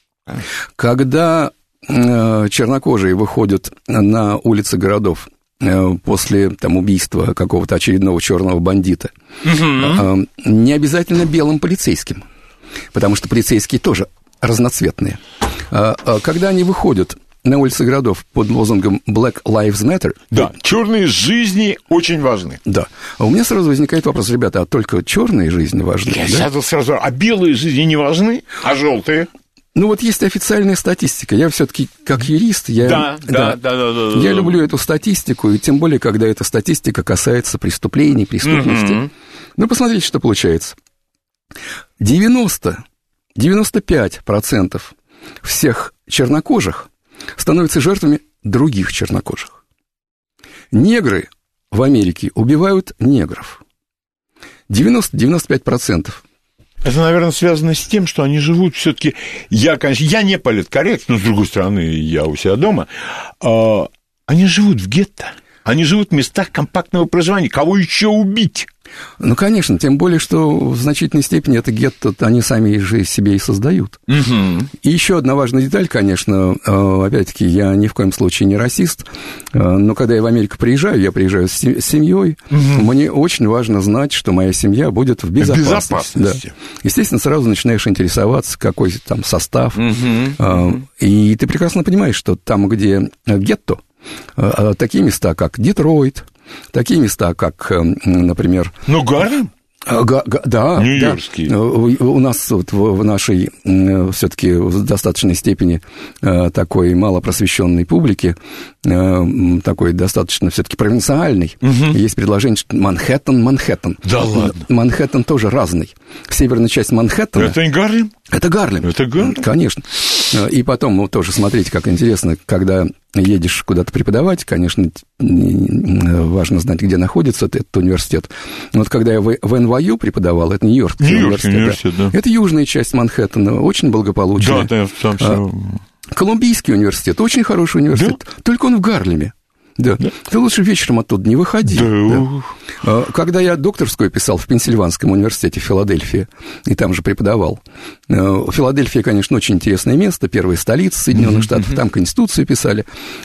Когда чернокожие выходят на улицы городов после там, убийства какого-то очередного черного бандита, угу. не обязательно белым полицейским, потому что полицейские тоже разноцветные. Когда они выходят на улицы городов под лозунгом Black Lives Matter... Да, черные жизни очень важны. Да. А у меня сразу возникает вопрос, ребята, а только черные жизни важны? Я да? сразу, а белые жизни не важны, а желтые? Ну, вот есть официальная статистика. Я все-таки, как юрист, я, да, да, да, да, да, да, я да. люблю эту статистику, и тем более, когда эта статистика касается преступлений, преступности. Mm-hmm. Ну, посмотрите, что получается. девяносто, девяносто пять процентов всех чернокожих становятся жертвами других чернокожих. Негры в Америке убивают негров. девяносто-девяносто пять процентов. Это, наверное, связано с тем, что они живут все-таки. Я, конечно, я не политкорректен, но, с другой стороны, я у себя дома. А, они живут в гетто. Они живут в местах компактного проживания. Кого еще убить? Ну, конечно, тем более, что в значительной степени это гетто они сами же себе и создают. Угу. И еще одна важная деталь, конечно, опять-таки, я ни в коем случае не расист, но когда я в Америку приезжаю, я приезжаю с семьей, угу. мне очень важно знать, что моя семья будет в безопасности. В безопасности. Да. Естественно, сразу начинаешь интересоваться, какой там состав. Угу. И ты прекрасно понимаешь, что там, где гетто, такие места, как Детройт, такие места, как, например... Ну, Гарлем? Га- га- да, Нью-Йоркский. Да. У нас вот в, в нашей все-таки в достаточной степени такой малопросвещенной публике, такой достаточно все-таки провинциальной, угу. есть предложение, что Манхэттен, Манхэттен. Да ладно? Манхэттен тоже разный. Северная часть Манхэттена... Это не Гарлем? Это Гарлем. Это Гарлем? Конечно. И потом, ну, тоже смотрите, как интересно, когда едешь куда-то преподавать, конечно, важно знать, где находится этот университет. Вот когда я в эн вай ю преподавал, это Нью-Йоркский, Нью-Йоркский университет, университет да. Это южная часть Манхэттена, очень благополучная. Да, да, там все... Колумбийский университет, очень хороший университет, да? Только он в Гарлеме. Да. да. Ты лучше вечером оттуда не выходи. Да. Да. Когда я докторскую писал в Пенсильванском университете в Филадельфии, и там же преподавал. Филадельфия, конечно, очень интересное место, первая столица Соединенных mm-hmm. Штатов, там Конституцию писали,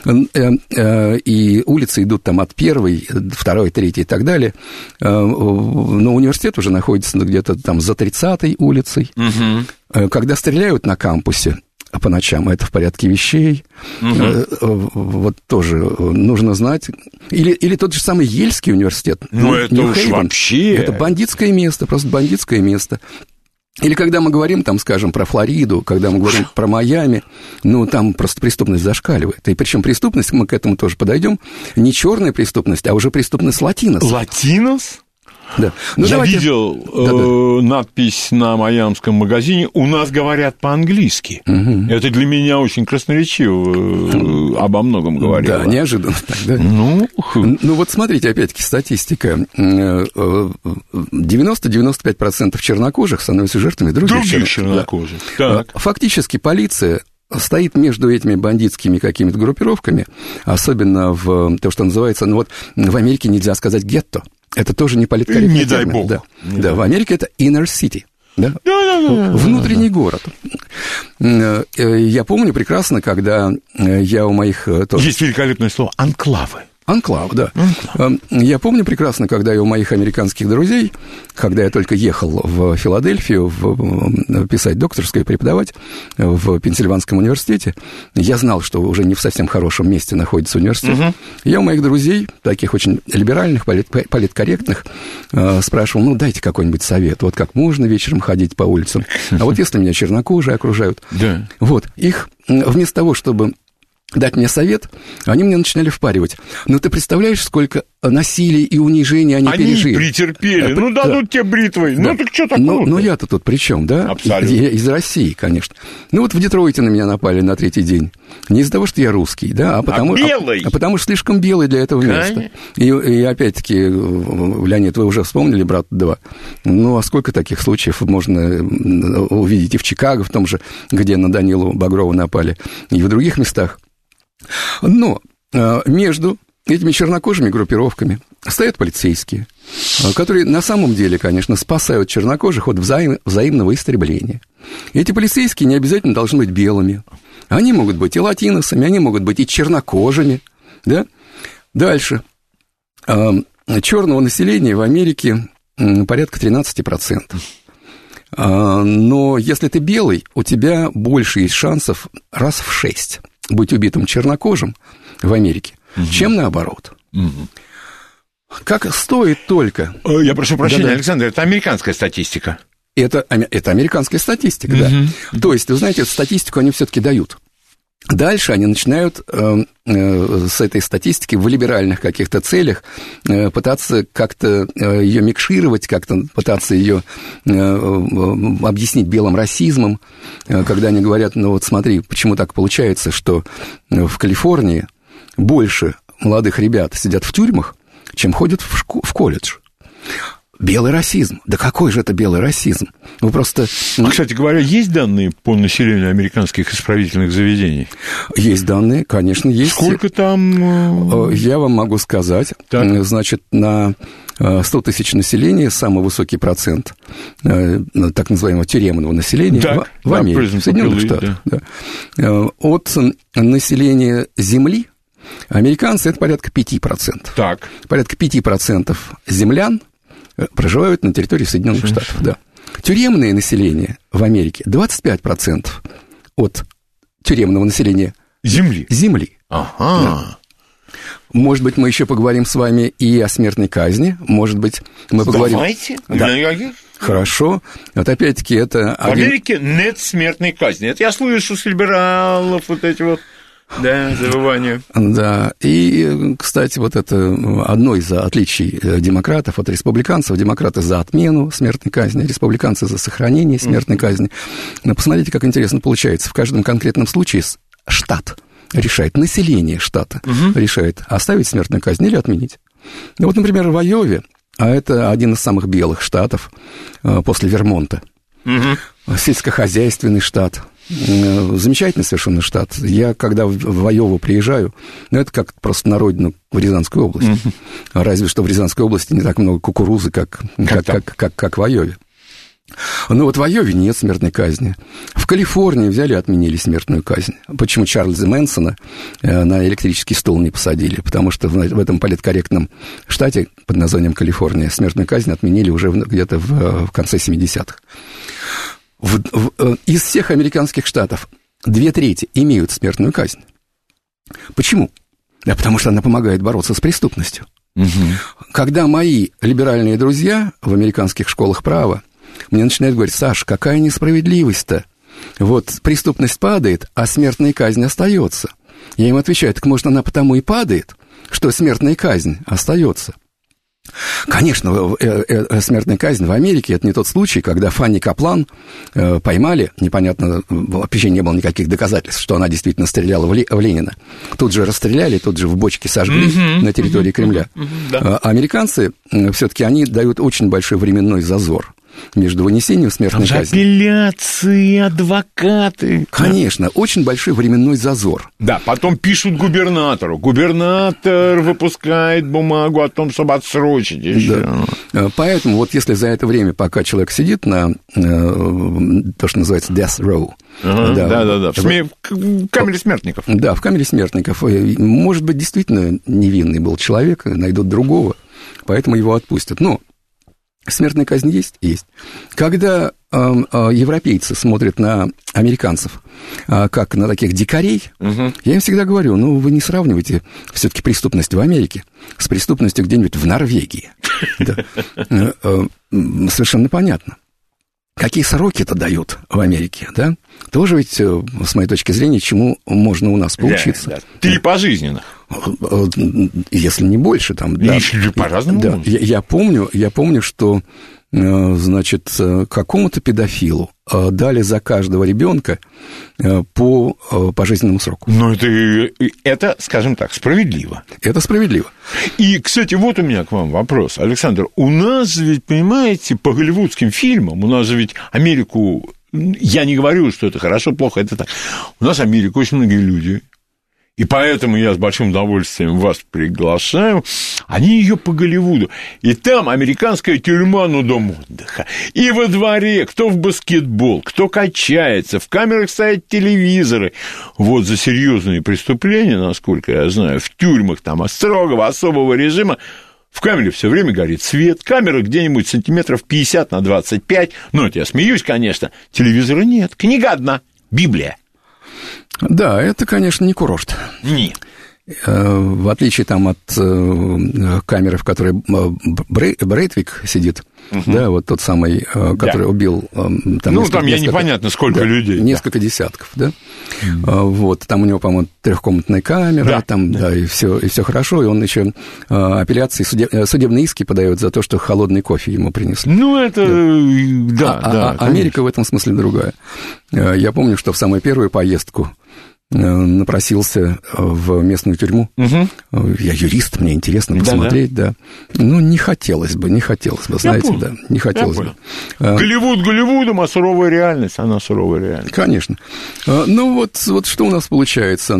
и улицы идут там от первой, второй, третьей и так далее. Но университет уже находится где-то там за тридцатой улицей. Mm-hmm. Когда стреляют на кампусе, по ночам, это в порядке вещей. Угу. Вот тоже нужно знать. Или, или тот же самый Ельский университет. Ну, это уж вообще... Это бандитское место, просто бандитское место. Или когда мы говорим, там, скажем, про Флориду, когда мы говорим про Майами, ну, там просто преступность зашкаливает. И причем преступность, мы к этому тоже подойдем, не черная преступность, а уже преступность латинос. Латинос? Да. Ну, Я давайте... видел да, э, да. надпись на майамском магазине «У нас говорят по-английски». Угу. Это для меня очень красноречиво, э, обо многом говорило. Да, неожиданно так, да? Ну, ну вот смотрите, опять-таки, статистика. девяносто-девяносто пять процентов чернокожих становятся жертвами других, других чернокожих. Да. Фактически полиция стоит между этими бандитскими какими-то группировками, особенно в то, что называется, ну вот в Америке нельзя сказать гетто. Это тоже не политкорректный не термин. Дай бог. Да, не да дай. В Америке это inner city. Да? Да, да, да, внутренний да, город. Я помню прекрасно, когда я у моих... Есть великолепное слово «анклавы». Анклав, да. Анклав. Я помню прекрасно, когда я у моих американских друзей, когда я только ехал в Филадельфию в, писать докторское, преподавать в Пенсильванском университете, я знал, что уже не в совсем хорошем месте находится университет. Угу. Я у моих друзей, таких очень либеральных, полит, политкорректных, спрашивал, ну, дайте какой-нибудь совет, вот как можно вечером ходить по улицам. А вот если меня чернокожие окружают, да. вот, их вместо того, чтобы... дать мне совет, они мне начинали впаривать. Но ты представляешь, сколько насилие и унижение они, они пережили. Они претерпели. Ну, дадут да. тебе бритвой. Да. Ну, так что такое? Но, но я-то тут при чем, да? Абсолютно. Я из России, конечно. Ну, вот в Детройте на меня напали на третий день. Не из-за того, что я русский, да, а потому, а белый. А, а потому что слишком белый для этого места. И, и опять-таки, Леонид, вы уже вспомнили «Брат два». Ну, а сколько таких случаев можно увидеть и в Чикаго, в том же, где на Данилу Багрова напали, и в других местах. Но между этими чернокожими группировками стоят полицейские, которые на самом деле, конечно, спасают чернокожих от взаим... взаимного истребления. Эти полицейские не обязательно должны быть белыми. Они могут быть и латиносами, они могут быть и чернокожими. Да? Дальше. Черного населения в Америке порядка тринадцать процентов. Но если ты белый, у тебя больше есть шансов раз в шесть быть убитым чернокожим в Америке, угу. чем наоборот. Угу. Как стоит только... Я прошу прощения, Да-да. Александр, это американская статистика. Это, это американская статистика, угу. да. То есть, вы знаете, эту статистику они все-таки дают. Дальше они начинают э, э, с этой статистики в либеральных каких-то целях э, пытаться как-то э, ее микшировать, как-то пытаться ее э, э, объяснить белым расизмом, э, когда они говорят, ну вот смотри, почему так получается, что в Калифорнии больше молодых ребят сидят в тюрьмах, чем ходят в, шку- в колледж. Белый расизм. Да какой же это белый расизм? Вы просто... А, кстати говоря, есть данные по населению американских исправительных заведений? Есть данные, конечно, есть. Сколько там? Я вам могу сказать. Так. Значит, на сто тысяч населения самый высокий процент так называемого тюремного населения так, в, в да, Америке, в Соединенных Штатах. Да. Да. От населения Земли американцы – это порядка пять процентов. Так. Порядка пять процентов землян проживают на территории Соединенных Штатов, да. Тюремное население в Америке двадцать пять процентов от тюремного населения Земли. Земли. Ага. Да. Может быть, мы еще поговорим с вами и о смертной казни. Может быть, мы поговорим... Давайте. Да. Хорошо. Вот опять-таки это... В один... Америке нет смертной казни. Это я слышу с либералов вот эти вот... Да, завывание. Да, и, кстати, вот это одно из отличий демократов от республиканцев. Демократы за отмену смертной казни, республиканцы за сохранение смертной mm-hmm. казни. Но посмотрите, как интересно получается. В каждом конкретном случае штат решает, население штата mm-hmm. решает, оставить смертную казнь или отменить. Ну, вот, например, в Айове, а это один из самых белых штатов после Вермонта, mm-hmm. сельскохозяйственный штат, замечательный совершенно штат. Я, когда в Айову приезжаю, ну, это как просто на родину, в Рязанскую область. Mm-hmm. Разве что в Рязанской области не так много кукурузы, как, как, как, как, как в Айове. Но вот в Айове нет смертной казни. В Калифорнии взяли и отменили смертную казнь. Почему Чарльза Мэнсона на электрический стул не посадили? Потому что в этом политкорректном штате под названием Калифорния смертную казнь отменили уже где-то в, в конце семидесятых. В, в, из всех американских штатов две трети имеют смертную казнь. Почему? Да потому что она помогает бороться с преступностью. Угу. Когда мои либеральные друзья в американских школах права мне начинают говорить: Саш, какая несправедливость-то? Вот преступность падает, а смертная казнь остается. Я им отвечаю: так может она потому и падает, что смертная казнь остается. Конечно, смертная казнь в Америке – это не тот случай, когда Фанни Каплан поймали, непонятно, вообще не было никаких доказательств, что она действительно стреляла в Ленина. Тут же расстреляли, тут же в бочке сожгли mm-hmm. на территории Кремля. Mm-hmm. Да. А американцы, все-таки, они дают очень большой временной зазор между вынесением смертной Там казни. Апелляции, адвокаты. Конечно, очень большой временной зазор. Да, потом пишут губернатору. Губернатор выпускает бумагу о том, чтобы отсрочить еще. Да. Поэтому вот если за это время, пока человек сидит на то, что называется death row, ага, да, да, да, да. В, сме... в камере смертников. Да, в камере смертников. Может быть, действительно невинный был человек, найдут другого, поэтому его отпустят. Но смертная казнь есть? Есть. Когда э, э, европейцы смотрят на американцев э, как на таких дикарей, угу. я им всегда говорю: ну, вы не сравнивайте все-таки преступность в Америке с преступностью где-нибудь в Норвегии. Совершенно понятно. какие сроки-то дают в Америке, да? Тоже ведь, с моей точки зрения, чему можно у нас поучиться. Да, да. Три пожизненных. Если не больше, там, да. Еще по-разному. Да. Я, я помню, я помню, что, значит, какому-то педофилу дали за каждого ребенка по пожизненному сроку. Ну, это, это, скажем так, справедливо. Это справедливо. И, кстати, вот у меня к вам вопрос. Александр, у нас ведь, понимаете, по голливудским фильмам, у нас же ведь Америку... Я не говорю, что это хорошо, плохо, это так. У нас Америка, очень многие люди, и поэтому я с большим удовольствием вас приглашаю, они ее по Голливуду. И там американская тюрьма, ну, дом отдыха. И во дворе, кто в баскетбол, кто качается, в камерах стоят телевизоры. Вот за серьезные преступления, насколько я знаю, в тюрьмах там строгого особого режима, в камере все время горит свет, камера где-нибудь сантиметров пятьдесят на двадцать пять, ну, это я смеюсь, конечно, телевизора нет, книга одна, Библия. Да, это, конечно, не курорт. Нет. В отличие там от камеры, в которой Брейтвик сидит, угу. да, вот тот самый, который да. убил... Там ну, несколько, там я несколько, непонятно, сколько да, людей. Несколько да. десятков, да. Угу. Вот, там у него, по-моему, трехкомнатная камера, да, там, да, да и, все, и все хорошо, и он еще апелляции, судеб, судебные иски подает за то, что холодный кофе ему принесли. Ну, это... Да, да. да, а, Америка в этом смысле другая. Я помню, что в самую первую поездку напросился в местную тюрьму. Угу. Я юрист, мне интересно посмотреть, да, да. Ну, не хотелось бы, не хотелось бы, знаете, да, не хотелось бы. Голливуд Голливудом, а суровая реальность, она суровая реальность. Конечно. Ну, вот, вот что у нас получается.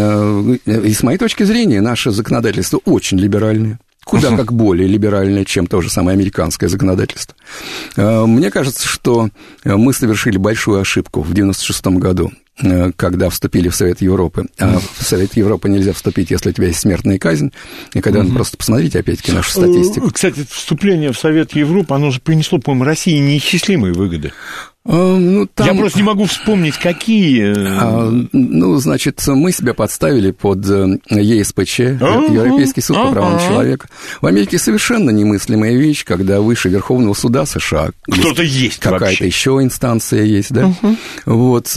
И с моей точки зрения, наше законодательство очень либеральное. Куда как более либеральное, чем то же самое американское законодательство. Мне кажется, что мы совершили большую ошибку в девяносто шестом году, когда вступили в Совет Европы. А в Совет Европы нельзя вступить, если у тебя есть смертная казнь. И когда, угу. просто посмотрите, опять-таки, нашу статистику. Кстати, вступление в Совет Европы, оно же принесло, по-моему, России неисчислимые выгоды. А, ну, там... Я просто не могу вспомнить, какие... А, ну, значит, мы себя подставили под Е С П Ч, uh-huh, Европейский суд uh-huh. по правам человека. В Америке совершенно немыслимая вещь, когда выше Верховного суда США... Кто-то есть, есть какая-то вообще. еще инстанция есть, да? Uh-huh. Вот.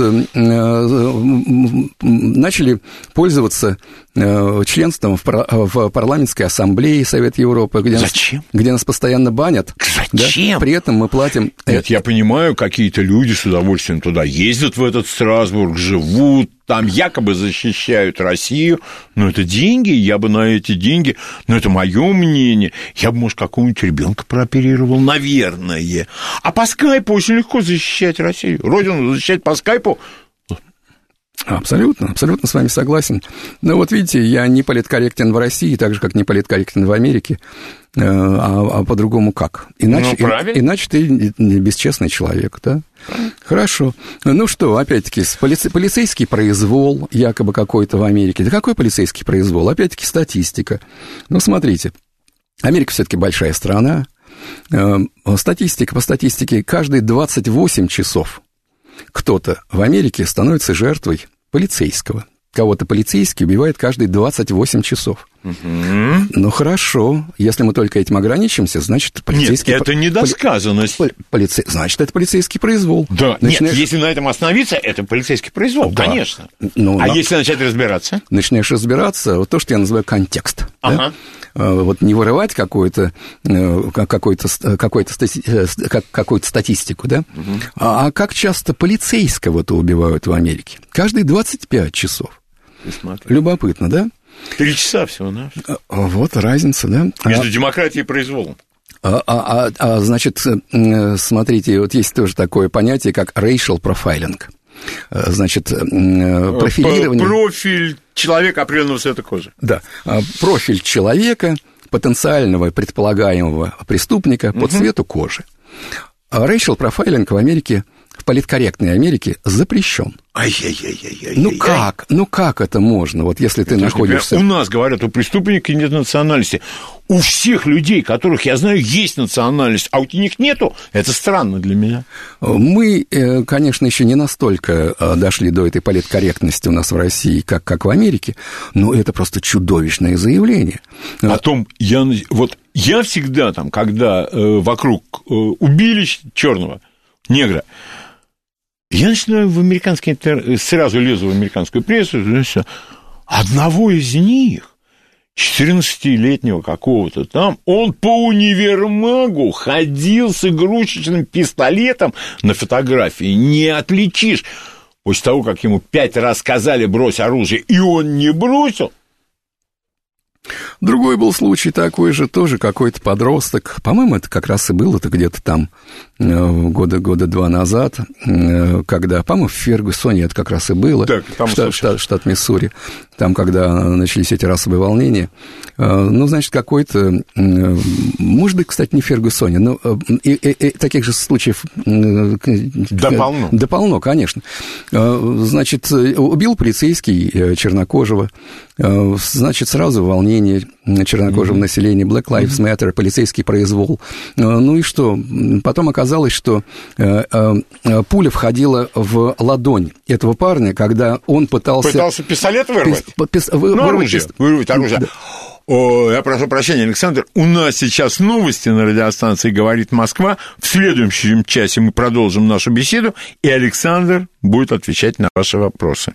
Начали пользоваться членством в парламентской ассамблее Совета Европы, где, Зачем? Нас, где нас постоянно банят. Зачем? Да? При этом мы платим... Нет, я понимаю, какие-то люди с удовольствием туда ездят, в этот Страсбург, живут, там якобы защищают Россию, но это деньги, я бы на эти деньги, но это мое мнение, я бы, может, какого-нибудь ребенка прооперировал, наверное. А по скайпу очень легко защищать Россию. Родину защищать по скайпу. Абсолютно, абсолютно с вами согласен. Но вот видите, я не политкорректен в России, так же, как не политкорректен в Америке, а, а по-другому как? Иначе, ну, и, иначе ты бесчестный человек, да? Хорошо. Ну что, опять-таки, полице, полицейский произвол якобы какой-то в Америке. Да какой полицейский произвол? Опять-таки, статистика. Ну, смотрите, Америка все-таки большая страна. Статистика, по статистике, каждые двадцать восемь часов кто-то в Америке становится жертвой полицейского. Кого-то полицейский убивает каждые двадцать восемь часов. Угу. Ну, хорошо. Если мы только этим ограничимся, значит, полицейский... Нет, это недосказанность. Поли... Полице... Значит, это полицейский произвол. Да, начинаешь... нет, если на этом остановиться, это полицейский произвол, да. Конечно. Ну, а но... если начать разбираться? Начинаешь разбираться, вот то, что я называю контекст. Ага. Да? Вот не вырывать какую-то, какую-то, какую-то, какую-то статистику, да? Угу. А как часто полицейского-то убивают в Америке? Каждые двадцать пять часов. Любопытно, да? Три часа всего-навсего. Вот разница, да? Между а... демократией и произволом. А, а, а, значит, смотрите, вот есть тоже такое понятие, как racial profiling. Значит, профилирование... Профиль человека определенного цвета кожи. Да, профиль человека, потенциального предполагаемого преступника по угу. цвету кожи. Racial profiling в Америке, в политкорректной Америке запрещен. Ай-яй-яй-яй-яй. Ну как? Ну как это можно? Вот если ты Слушайте, находишься... У нас говорят, у преступника нет национальности. У всех людей, которых я знаю, есть национальность, а у них нету. Это странно для меня. Мы, конечно, еще не настолько дошли до этой политкорректности у нас в России, как, как в Америке, но это просто чудовищное заявление. О том, я, вот, я всегда там, когда э, вокруг э, убили черного, негра. Я начинаю в американский интернет, сразу лезу в американскую прессу, одного из них, четырнадцатилетнего какого-то там, он по универмагу ходил с игрушечным пистолетом на фотографии, не отличишь. После того, как ему пять раз сказали брось оружие, и он не бросил. Другой был случай такой же, тоже какой-то подросток. По-моему, это как раз и было, это где-то там года, года два назад, когда, по-моему, в Фергюсоне это как раз и было, так, там штат, штат, штат Миссури, там, когда начались эти расовые волнения. Ну, значит, какой-то, может быть, кстати, не в Фергюсоне, но и, и, и таких же случаев... Да полно. Да полно, конечно. Значит, убил полицейский чернокожего, значит, сразу волнение чернокожего mm-hmm. населения, Black Lives Matter, полицейский произвол. Ну и что? Потом оказалось, что пуля входила в ладонь этого парня, когда он пытался... Пытался пистолет вырвать? Пис... Ну, вырвать оружие, пист... вырвать оружие. Да. О, я прошу прощения, Александр, у нас сейчас новости на радиостанции «Говорит Москва». В следующем часе мы продолжим нашу беседу, и Александр будет отвечать на ваши вопросы.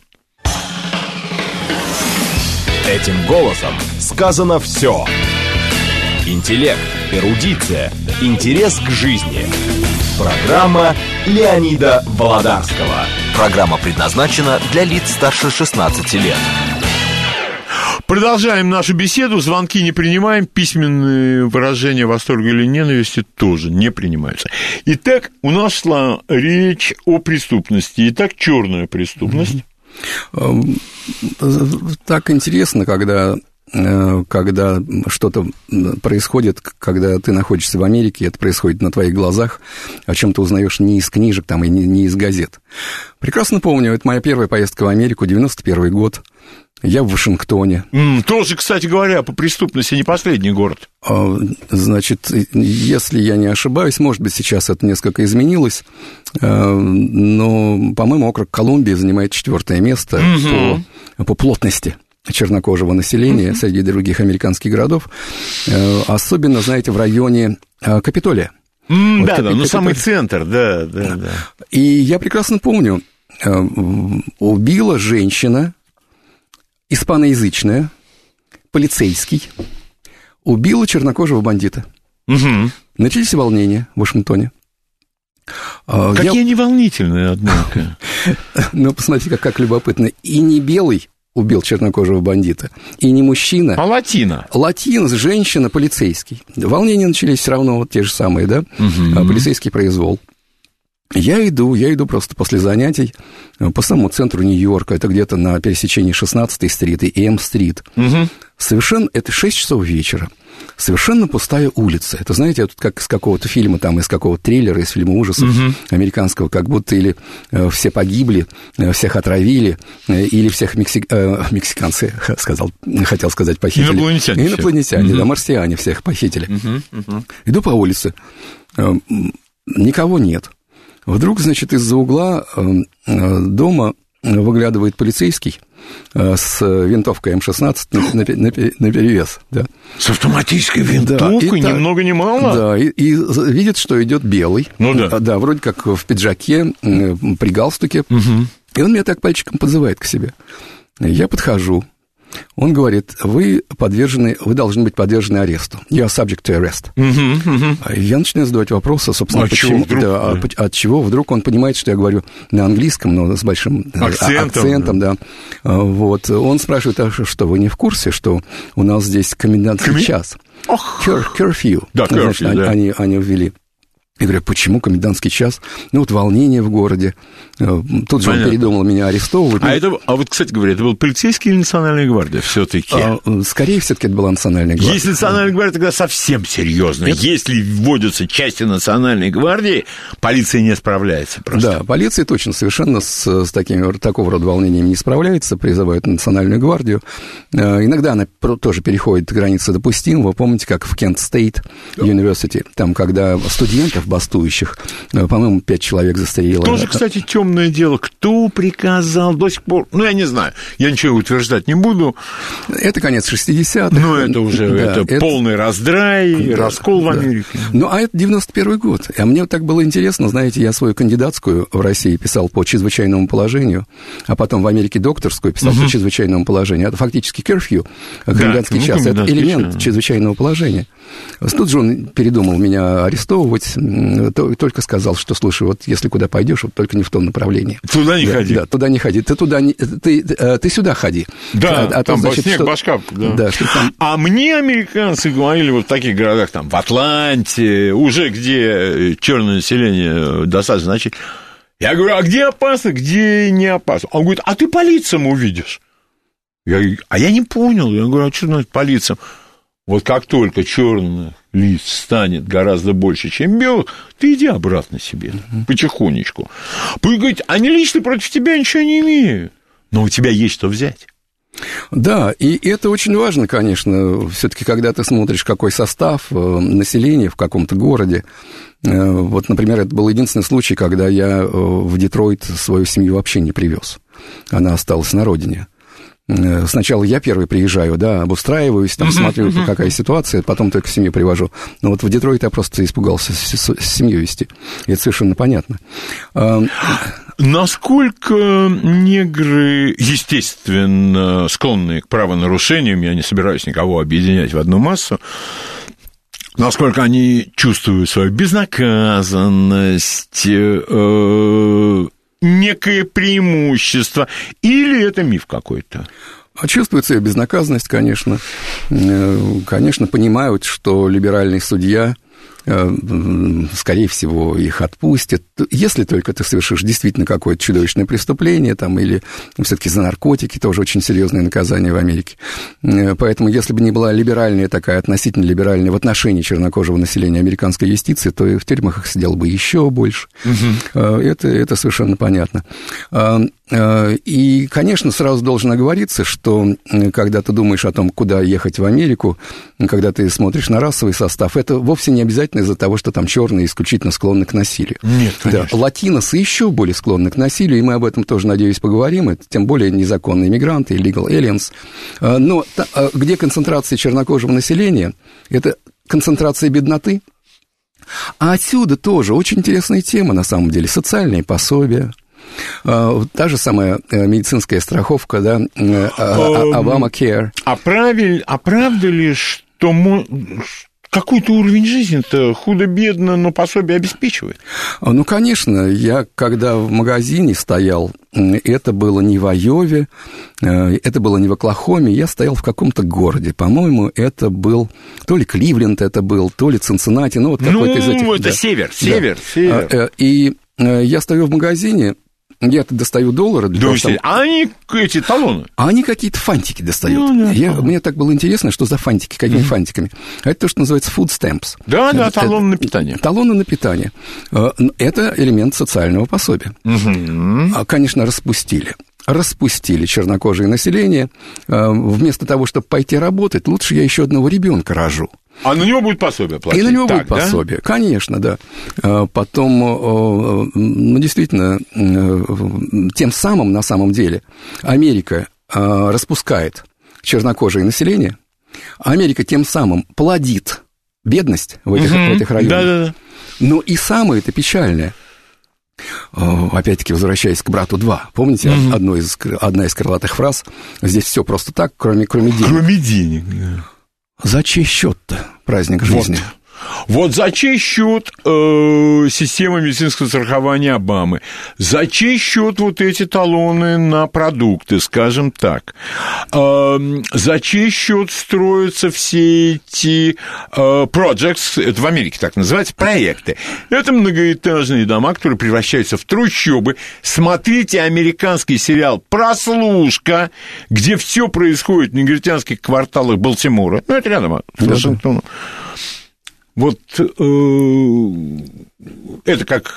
Этим голосом сказано все. Интеллект, эрудиция, интерес к жизни. Программа Леонида Володарского. Программа предназначена для лиц старше шестнадцати лет. Продолжаем нашу беседу. Звонки не принимаем, письменные выражения восторга или ненависти тоже не принимаются. Итак, у нас шла речь о преступности. Итак, черная преступность. Так интересно, когда, когда что-то происходит, когда ты находишься в Америке, это происходит на твоих глазах, о чем ты узнаешь не из книжек там, и не, не из газет. Прекрасно помню, это моя первая поездка в Америку, девяносто первый год. Я в Вашингтоне. Mm, тоже, кстати говоря, по преступности не последний город. Значит, если я не ошибаюсь, может быть, сейчас это несколько изменилось, но, по-моему, округ Колумбия занимает четвертое место mm-hmm. по, по плотности чернокожего населения mm-hmm. среди других американских городов, особенно, знаете, в районе Капитолия. Mm, вот да, Капи- да, ну Капитолий. самый центр, да, да, да. И я прекрасно помню, убила женщина, испаноязычная, полицейский, убила чернокожего бандита. Угу. Начались волнения в Вашингтоне. Какие Я... они волнительные, однако. Ну, посмотрите, как, как любопытно. И не белый убил чернокожего бандита, и не мужчина. А латино? Латино, женщина, полицейский. Волнения начались все равно вот те же самые, да? Угу. Полицейский произвол. Я иду, я иду просто после занятий по самому центру Нью-Йорка, это где-то на пересечении шестнадцатой стрит и М-стрит. Угу. Совершенно, это шесть часов вечера, совершенно пустая улица. Это, знаете, это как из какого-то фильма, там, из какого-то триллера, из фильма ужасов угу. американского, как будто или э, все погибли, э, всех отравили, э, или всех мексик... э, мексиканцы, сказал, хотел сказать, похитили. Инопланетяне. Инопланетяне, угу. да, марсиане всех похитили. Угу. Угу. Иду по улице, э, никого нет. Вдруг, значит, из-за угла дома выглядывает полицейский с винтовкой эм шестнадцать наперевес. Да. С автоматической винтовкой, да, ни много ни мало? Да, и, и видит, что идет белый. Ну да. Да, вроде как в пиджаке, при галстуке. Угу. И он меня так пальчиком подзывает к себе. Я подхожу. Он говорит, вы подвержены, вы должны быть подвержены аресту. You are subject to arrest. Uh-huh, uh-huh. Я начинаю задавать вопросы, собственно, а почему, вдруг, да, да. От чего вдруг он понимает, что я говорю на английском, но с большим акцентом, акцентом да. да. Вот. Он спрашивает, а что, вы не в курсе, что у нас здесь комендантский Коми... час? Ох. Curfew. Да, curfew, Значит, да. Они, они ввели. Я говорю, почему комендантский час? Ну, вот волнение в городе. Тут же он передумал меня арестовывать. А, это, а вот, кстати говоря, это был полицейский или национальная гвардия все-таки? А, скорее, все-таки это была национальная гвардия. Если национальная гвардия, тогда совсем серьезно. Это... Если вводятся части национальной гвардии, полиция не справляется просто. Да, полиция точно совершенно с, с такими, такого рода волнениями не справляется, призывают национальную гвардию. Иногда она тоже переходит границы допустимого. Помните, как в Кент Стейт University, там, когда студентов бастующих. По-моему, пять человек застрелило. Тоже, кстати, темное дело. Кто приказал до сих пор? Ну, я не знаю. Я ничего утверждать не буду. Это конец шестидесятых. Ну, это уже да, это это... полный раздрай, да, раскол в Америке. Да. Ну, а это девяносто первый год. А мне так было интересно, знаете, я свою кандидатскую в России писал по чрезвычайному положению, а потом в Америке докторскую писал угу. по чрезвычайному положению. Это фактически curfew, кандидатский да, час. Ну, это элемент час. Чрезвычайного положения. Тут же он передумал меня арестовывать, только сказал, что, слушай, вот если куда пойдешь, вот только не в том направлении. Туда не да, ходи. Да, туда не ходи. Ты туда не... Ты, ты сюда ходи. Да, а, а там то, значит, снег, что... башка. Да. Да, что там... А мне американцы говорили вот в таких городах, там, в Атланте, уже где черное население достаточно значительно. Я говорю, а где опасно, где не опасно? Он говорит, а ты по лицам увидишь. Я говорю, а я не понял. Я говорю, а что значит по лицам? Вот как только черных лиц станет гораздо больше, чем белых, ты иди обратно себе, mm-hmm. потихонечку. Пусть говорит, они лично против тебя ничего не имеют, но у тебя есть что взять. Да, и это очень важно, конечно, все-таки, когда ты смотришь, какой состав населения в каком-то городе. Вот, например, это был единственный случай, когда я в Детройт свою семью вообще не привез. Она осталась на родине. Сначала я первый приезжаю, да, обустраиваюсь, там, uh-huh, смотрю, uh-huh. какая ситуация, потом только семью привожу. Но вот в Детройт я просто испугался с, с, с семьей вести. И это совершенно понятно. Насколько негры, естественно, склонны к правонарушениям, я не собираюсь никого объединять в одну массу, насколько они чувствуют свою безнаказанность, э- некое преимущество, или это миф какой-то? Чувствуется ее безнаказанность, конечно. Конечно, понимают, что либеральный судья, скорее всего, их отпустит, если только ты совершишь действительно какое-то чудовищное преступление, там, или все-таки за наркотики, тоже очень серьезное наказание в Америке. Поэтому, если бы не была либеральная такая, относительно либеральная в отношении чернокожего населения американской юстиции, то и в тюрьмах их сидело бы еще больше. Угу. Это, это совершенно понятно. И, конечно, сразу должен оговориться, что когда ты думаешь о том, куда ехать в Америку, когда ты смотришь на расовый состав, это вовсе не обязательно из-за того, что там черные исключительно склонны к насилию. Нет, конечно. Да, латиносы еще более склонны к насилию, и мы об этом тоже, надеюсь, поговорим. Это тем более незаконные иммигранты, illegal aliens. Но где концентрация чернокожего населения, это концентрация бедноты. А отсюда тоже очень интересная тема, на самом деле, социальные пособия. Та же самая медицинская страховка, да, Obamacare. А, правиль, а правда ли, что какой-то уровень жизни-то худо-бедно, но пособие обеспечивает? Ну, конечно, я когда в магазине стоял, это было не в Айове, это было не в Оклахоме, я стоял в каком-то городе, по-моему, это был то ли Кливленд это был, то ли Цинциннати, ну, вот какой-то из этих. Ну, это да. север, север, да. север. И я стою в магазине, я-то достаю доллары. Для того, чтобы... А они эти талоны? А они какие-то фантики достают. Ну, да, я, мне так было интересно, что за фантики, какими mm-hmm. фантиками. А это то, что называется food stamps. Да, да, это, талоны это, на питание. Талоны на питание. Это элемент социального пособия. Mm-hmm. Конечно, распустили. Распустили чернокожее население. Вместо того, чтобы пойти работать, лучше я еще одного ребенка рожу. А на него будет пособие платить? И на него так, будет пособие, да? Конечно, да. Потом, ну, действительно, тем самым, на самом деле, Америка распускает чернокожее население, Америка тем самым плодит бедность в этих, угу. в этих районах. Да-да-да. Но и самое это печальное, опять-таки, возвращаясь к «Брату два», помните, угу. одно из, одна из крылатых фраз, здесь все просто так, кроме, кроме денег. Кроме денег, да. За чей счет-то праздник жизни? Вот. Вот за чей счет э, система медицинского страхования Обамы? За чей счет вот эти талоны на продукты, скажем так? Э, за чей счет строятся все эти э, projects, это в Америке так называется, проекты? Это многоэтажные дома, которые превращаются в трущобы. Смотрите американский сериал «Прослушка», где все происходит в негритянских кварталах Балтимора. Ну, это рядом с Вашингтоном. Вот э, это как...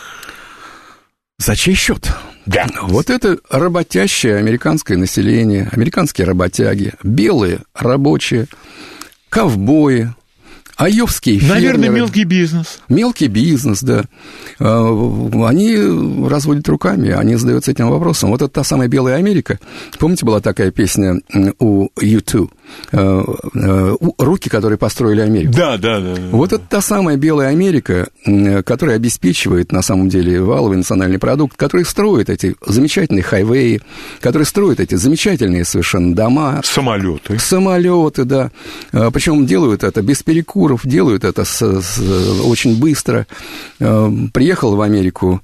За чей счет? Да. Вот это работящее американское население, американские работяги, белые рабочие, ковбои, Айовские фермеры. Наверное, мелкий бизнес. Мелкий бизнес, да. Они разводят руками, они задаются этим вопросом. Вот это та самая белая Америка. Помните, была такая песня у ю ту? «Руки, которые построили Америку». Да, да, да. Вот это та самая белая Америка, которая обеспечивает, на самом деле, валовый национальный продукт, который строит эти замечательные хайвеи, который строит эти замечательные совершенно дома. Самолеты. Самолеты, да. Причем делают это без перекуров, делают это с, с, очень быстро. Приехал в Америку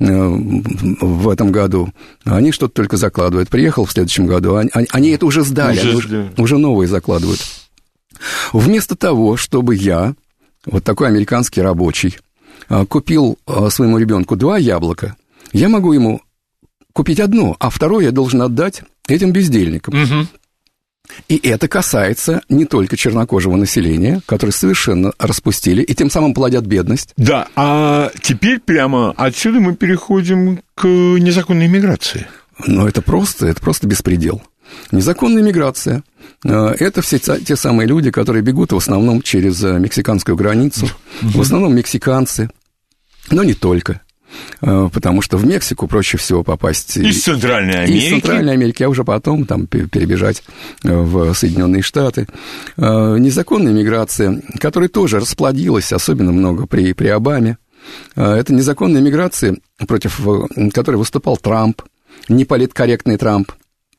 в этом году, они что-то только закладывают. Приехал в следующем году, они, они это уже сдали, уже, они уже, уже новые закладывают. Вместо того, чтобы я, вот такой американский рабочий, купил своему ребенку два яблока, я могу ему купить одно, а второе я должен отдать этим бездельникам. Угу. И это касается не только чернокожего населения, которое совершенно распустили, и тем самым плодят бедность. Да, а теперь прямо отсюда мы переходим к незаконной миграции. Но это просто, это просто беспредел. Незаконная миграция – это все те самые люди, которые бегут в основном через мексиканскую границу, угу. В основном мексиканцы, но не только. Потому что в Мексику проще всего попасть из Центральной Америки. Из Центральной Америки, а уже потом там перебежать в Соединенные Штаты. Незаконная миграция, которая тоже расплодилась, особенно много при, при Обаме. Это незаконная миграция, против которой выступал Трамп, неполиткорректный Трамп.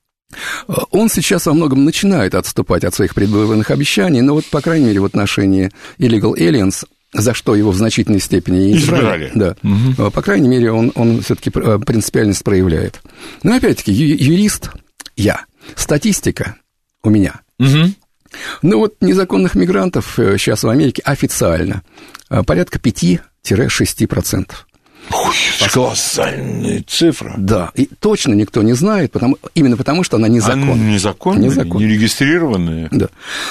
Он сейчас во многом начинает отступать от своих предвыборных обещаний, но вот, по крайней мере, в отношении Illegal Aliens, за что его в значительной степени избрали. избрали. Да. Угу. По крайней мере, он, он все-таки принципиальность проявляет. Но, опять-таки, ю- юрист я, статистика у меня. Угу. Ну, вот незаконных мигрантов сейчас в Америке официально порядка пять-шесть процентов. Ой, колоссальная цифра. Да, и точно никто не знает, потому, именно потому, что она незаконная. Она незаконная, незаконная. Нерегистрированная. Да.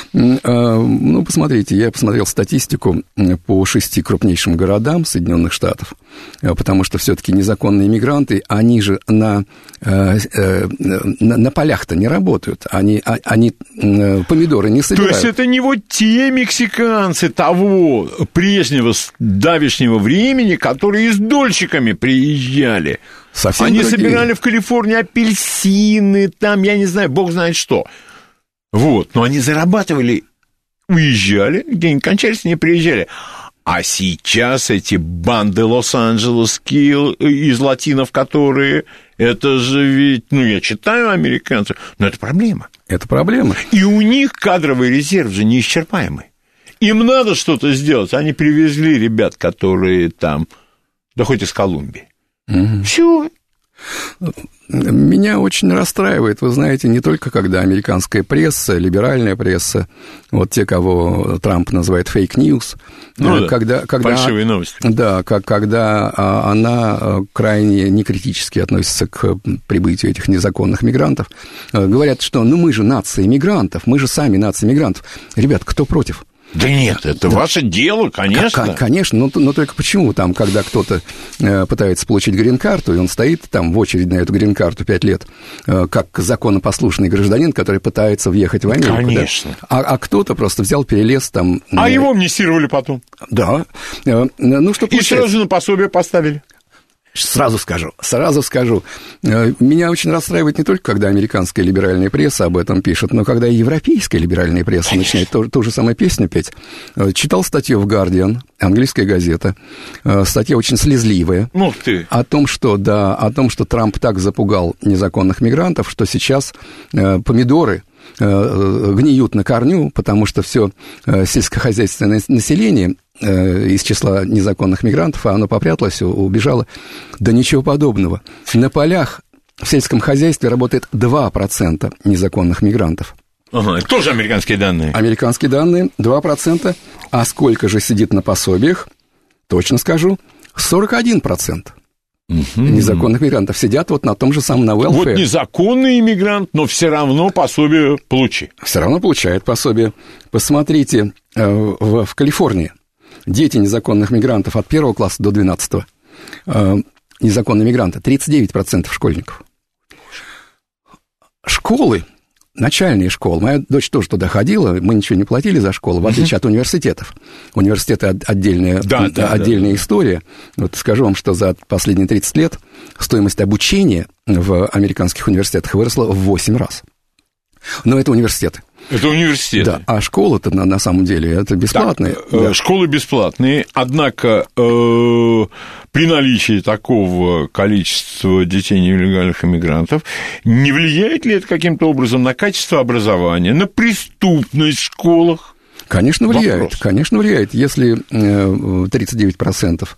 Ну, посмотрите, я посмотрел статистику по шести крупнейшим городам Соединенных Штатов, потому что все-таки незаконные мигранты, они же на, на, на полях-то не работают, они, они помидоры не собирают. То есть это не вот те мексиканцы того прежнего, давешнего времени, которые из дольщиками приезжали. Совсем Они другие. Собирали в Калифорнии апельсины, там, я не знаю, бог знает что. Вот, но они зарабатывали, уезжали, где-нибудь кончались, не приезжали. А сейчас эти банды лос-анджелесские из латинов, которые, это же ведь, ну, я читаю американцев, но это проблема. Это проблема. И у них кадровый резерв же неисчерпаемый. Им надо что-то сделать. Они привезли ребят, которые там... Да хоть из Колумбии. Угу. Все. Меня очень расстраивает, вы знаете, не только когда американская пресса, либеральная пресса, вот те, кого Трамп называет фейк-ньюс, ну, когда, да, когда, фальшивые новости. Да, как, когда она крайне некритически относится к прибытию этих незаконных мигрантов. Говорят, что ну мы же нация мигрантов, мы же сами нация мигрантов. Ребят, кто против? Да нет, это да. Ваше дело, конечно. К- конечно, но, но только почему там, когда кто-то э, пытается получить грин-карту, и он стоит там в очередь на эту грин-карту пять лет, э, как законопослушный гражданин, который пытается въехать в Америку. Конечно. Да? А, а кто-то просто взял, перелез там... А э, его амнистировали потом. Да. Э, ну, что и сразу на пособие поставили. Сразу скажу, сразу скажу. Меня очень расстраивает не только, когда американская либеральная пресса об этом пишет, но когда и европейская либеральная пресса Конечно. начинает ту, ту же самую песню петь. Читал статью в Guardian, английская газета, статья очень слезливая. Ух ты. О том, что, да, о том, что Трамп так запугал незаконных мигрантов, что сейчас помидоры гниют на корню, потому что все сельскохозяйственное население из числа незаконных мигрантов, а оно попряталось, убежало. Да ничего подобного. На полях в сельском хозяйстве работает два процента незаконных мигрантов. Ага, это тоже американские данные. Американские данные, два процента. А сколько же сидит на пособиях? Точно скажу, сорок один процент. Угу. Незаконных мигрантов сидят вот на том же самом, на welfare. Вот незаконный иммигрант, но все равно пособие получи. Все равно получает пособие. Посмотрите, в, в Калифорнии дети незаконных мигрантов от первого класса до двенадцатого, незаконные мигранты, тридцать девять процентов школьников. Школы начальные школы. Моя дочь тоже туда ходила, мы ничего не платили за школу, в отличие от университетов. Университеты отдельная, да, да, отдельная да. история. Вот скажу вам, что за последние тридцать лет стоимость обучения в американских университетах выросла в восемь раз. Но это университеты. Это университеты. Да, а школы-то на, на самом деле это бесплатные. Так, да. Школы бесплатные, однако э, при наличии такого количества детей нелегальных иммигрантов, не влияет ли это каким-то образом на качество образования, на преступность в школах? Конечно, влияет. Вопрос. Конечно, влияет. Если тридцать девять процентов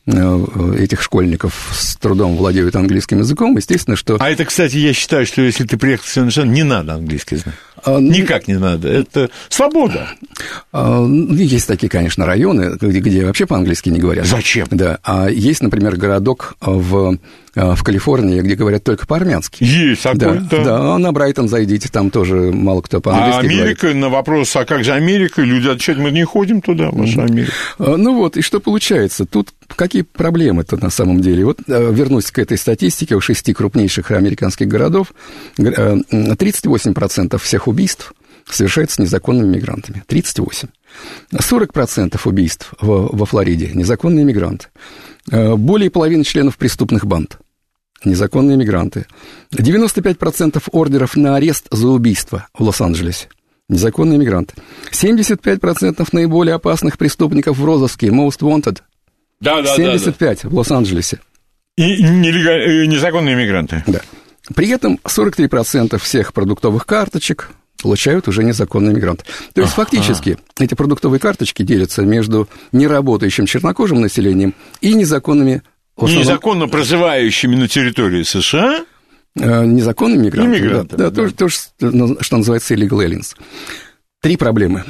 этих школьников с трудом владеют английским языком, естественно, что... А это, кстати, я считаю, что если ты приехал в США, не надо английский знать. А, Никак не надо. Это свобода. А, есть такие, конечно, районы, где, где вообще по-английски не говорят. Зачем? Да. А есть, например, городок в, в Калифорнии, где говорят только по-армянски. Есть такой, да. да. Да, на Брайтон зайдите, там тоже мало кто по-английски а Америка, говорит. На вопрос, а как же Америка, люди отвечают, мы не ходим туда, в вашу Америку. А, ну вот, и что получается? Тут какие проблемы-то на самом деле? Вот вернусь к этой статистике у шести крупнейших американских городов. тридцать восемь процентов всех убийств совершается незаконными мигрантами. тридцать восемь процентов. сорок процентов убийств во, во Флориде незаконные мигранты. Более половины членов преступных банд незаконные мигранты. девяносто пять процентов ордеров на арест за убийство в Лос-Анджелесе. Незаконные мигранты. семьдесят пять процентов наиболее опасных преступников в розыске, most wanted. Да, да, семьдесят пять да, да. в Лос-Анджелесе. И нелегаль... незаконные мигранты. Да. При этом сорок три процента всех продуктовых карточек получают уже незаконные мигранты. То есть, ага. фактически, эти продуктовые карточки делятся между неработающим чернокожим населением и незаконными... Основном... Незаконно проживающими на территории США? Незаконными мигрантами. Иммигрантами, да, да. да. То, то, что называется illegal aliens. Три проблемы.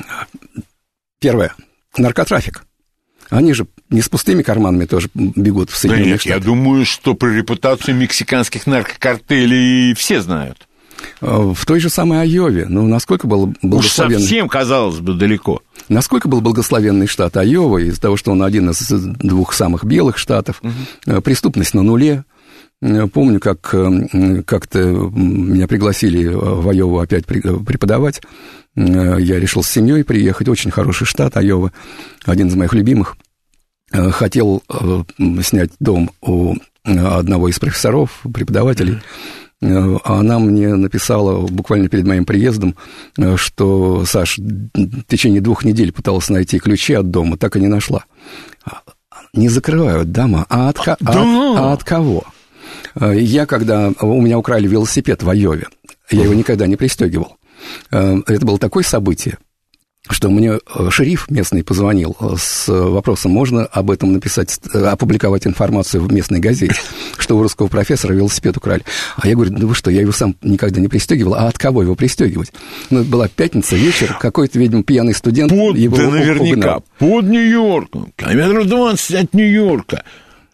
Первое. Наркотрафик. Они же не с пустыми карманами тоже бегут в Соединенные да нет, Штаты. Я думаю, что про репутацию мексиканских наркокартелей все знают. В той же самой Айове, ну, насколько был благословенный... Уж совсем, казалось бы, далеко. Насколько был благословенный штат Айова, из-за того, что он один из двух самых белых штатов, угу. Преступность на нуле. Помню, как как-то меня пригласили в Айову опять преподавать. Я решил с семьей приехать. Очень хороший штат Айова, один из моих любимых. Хотел снять дом у одного из профессоров, преподавателей. А она мне написала буквально перед моим приездом, что, Саш, в течение двух недель пыталась найти ключи от дома, так и не нашла. Не закрывают дома, а от, а, да. а, а от кого? Я, когда у меня украли велосипед в Айове, я его никогда не пристегивал. Это было такое событие, что мне шериф местный позвонил с вопросом, можно об этом написать, опубликовать информацию в местной газете, что у русского профессора велосипед украли. А я говорю, ну вы что, я его сам никогда не пристегивал, а от кого его пристегивать? Ну, это была пятница, вечер, какой-то, видимо, пьяный студент под, его да угнал. наверняка, под Нью-Йорком, километров двадцать от Нью-Йорка.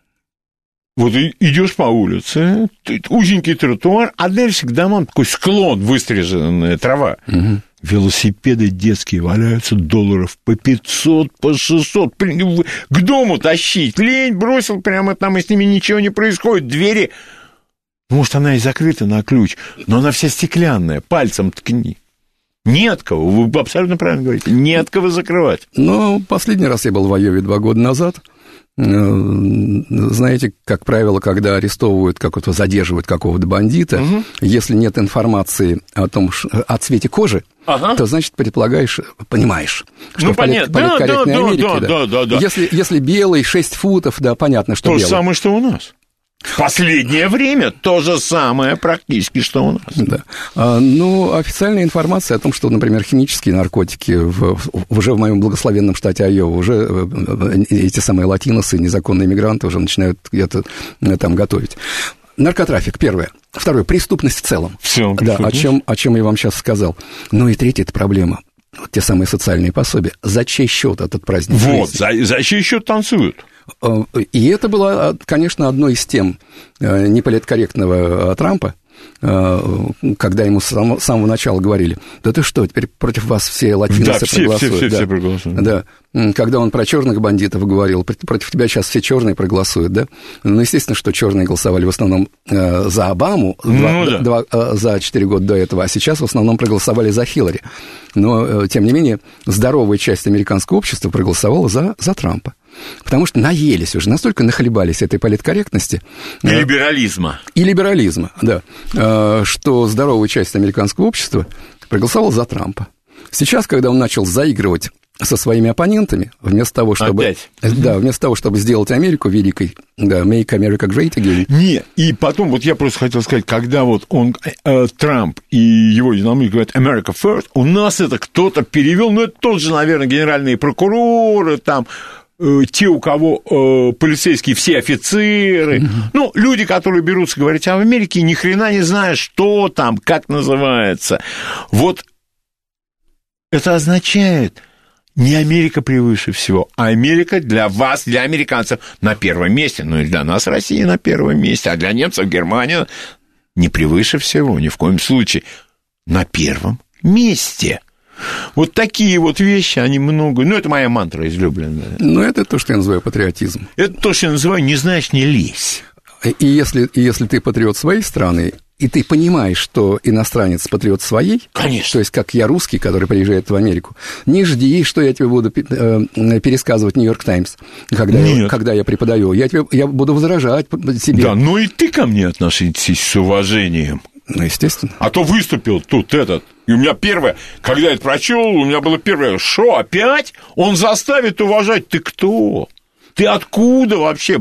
Вот идешь по улице, узенький тротуар, а дальше к домам такой склон, выстриженная трава. Угу. Велосипеды детские валяются долларов по пятьсот, по шестьсот. К дому тащить. Лень, бросил прямо там, и с ними ничего не происходит. Двери, может, она и закрыта на ключ, но она вся стеклянная, пальцем ткни. Не от кого, вы абсолютно правильно говорите, не от кого закрывать. Ну, последний раз я был в Айове два года назад. Знаете, как правило, когда арестовывают, как-то задерживают какого-то бандита, угу. если нет информации о том, о цвете кожи, ага. то, значит, предполагаешь, понимаешь, что ну, в полит, да, политкорректной да, Америке, да, да, да, да, да. Если, если белый шесть футов, да, понятно, что то белый. То же самое, что у нас. Последнее время то же самое практически, что у нас. Да. А, ну, официальная информация о том, что, например, химические наркотики в, в, уже в моем благословенном штате Айова, уже эти самые латиносы, незаконные мигранты уже начинают где-то там готовить. Наркотрафик, первое. Второе, преступность в целом. Все, да, о чем, о чем я вам сейчас сказал. Ну и третье, это проблема. Вот те самые социальные пособия. За чей счет этот праздник? Вот, за, за чей счет танцуют? И это было, конечно, одной из тем неполиткорректного Трампа, когда ему с самого начала говорили: да ты что, теперь против вас все латиносы да, все, проголосуют. Все, все, да. все проголосуют. Да. Когда он про черных бандитов говорил: против тебя сейчас все черные проголосуют, да? Ну, естественно, что черные голосовали в основном э, за Обаму ну, два, да. два, э, за четыре года до этого, а сейчас в основном проголосовали за Хиллари. Но, э, тем не менее, здоровая часть американского общества проголосовала за, за Трампа. Потому что наелись уже, настолько нахлебались этой политкорректности. И э, либерализма. И либерализма, да. Э, что здоровая часть американского общества проголосовала за Трампа. Сейчас, когда он начал заигрывать со своими оппонентами, вместо того, чтобы... Опять. Да, вместо того, чтобы сделать Америку великой, да, make America great again. Не, и потом, вот я просто хотел сказать, когда вот он, э, Трамп и его единомышленники говорят America first, у нас это кто-то перевел, ну, это тот же, наверное, генеральные прокуроры, там, э, те, у кого э, полицейские все офицеры, mm-hmm. ну, люди, которые берутся говорить, а в Америке ни хрена не знают, что там, как называется. Вот это означает... Не Америка превыше всего, а Америка для вас, для американцев на первом месте. Ну и для нас Россия на первом месте, а для немцев Германия не превыше всего, ни в коем случае. На первом месте. Вот такие вот вещи, они много... Ну, это моя мантра излюбленная. Ну, это то, что я называю патриотизм. Это то, что я называю «не знаешь, не лезь». И если, и если ты патриот своей страны, и ты понимаешь, что иностранец патриот своей, конечно. То есть как я русский, который приезжает в Америку, не жди, что я тебе буду пересказывать «Нью-Йорк Таймс», когда, я, когда я преподаю. Я, тебе, я буду возражать себе. Да, ну и ты ко мне относитесь с уважением. Ну, естественно. А то выступил тут этот, и у меня первое, когда я это прочел, у меня было первое: что, опять? Он заставит уважать? Ты кто? Ты откуда вообще?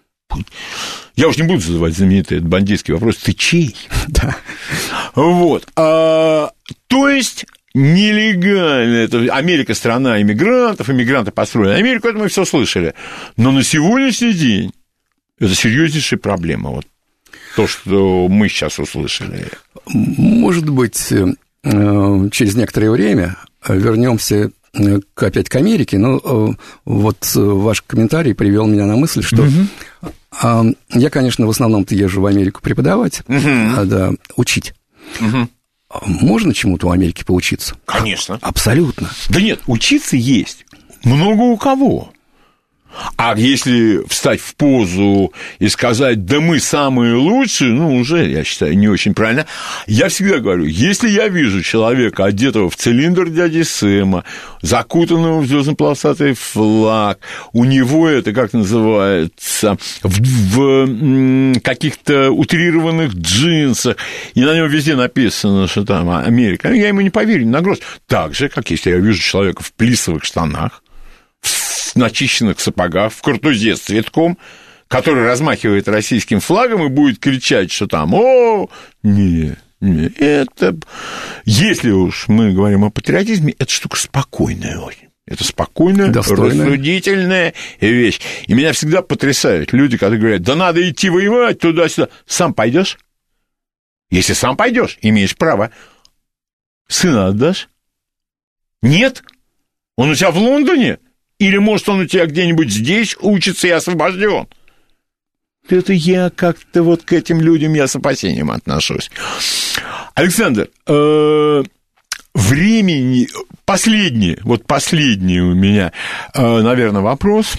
Я уж не буду задавать знаменитый бандитский вопрос: ты чей? Да. Вот. А, то есть нелегально. Это Америка — страна иммигрантов, иммигранты построили Америку, это мы все слышали. Но на сегодняшний день это серьезнейшая проблема. Вот то, что мы сейчас услышали. Может быть, через некоторое время вернемся опять к Америке, но вот ваш комментарий привел меня на мысль, что угу. я, конечно, в основном-то езжу в Америку преподавать, угу. да, учить. Угу. Можно чему-то у Америки поучиться? Конечно. Абсолютно. Да нет, учиться есть. Много у кого. А если встать в позу и сказать, да мы самые лучшие, ну, уже, я считаю, не очень правильно. Я всегда говорю, если я вижу человека, одетого в цилиндр дяди Сэма, закутанного в звездно-полосатый флаг, у него это, как называется, в, в каких-то утрированных джинсах, и на нем везде написано, что там Америка, я ему не поверю, на грош. Так же, как если я вижу человека в плисовых штанах, в начищенных сапогах, в картузе с цветком, который размахивает российским флагом и будет кричать, что там, о, не, не, это... Если уж мы говорим о патриотизме, это штука спокойная очень. Это спокойная, достойная, рассудительная вещь. И меня всегда потрясают люди, которые говорят, да надо идти воевать туда-сюда. Сам пойдешь? Если сам пойдешь, имеешь право. Сына отдашь? Нет? Он у тебя в Лондоне? Или, может, он у тебя где-нибудь здесь учится и освобожден? Это я как-то вот к этим людям я с опасением отношусь. Александр, э, времени... Последний, вот последний у меня, э, наверное, вопрос.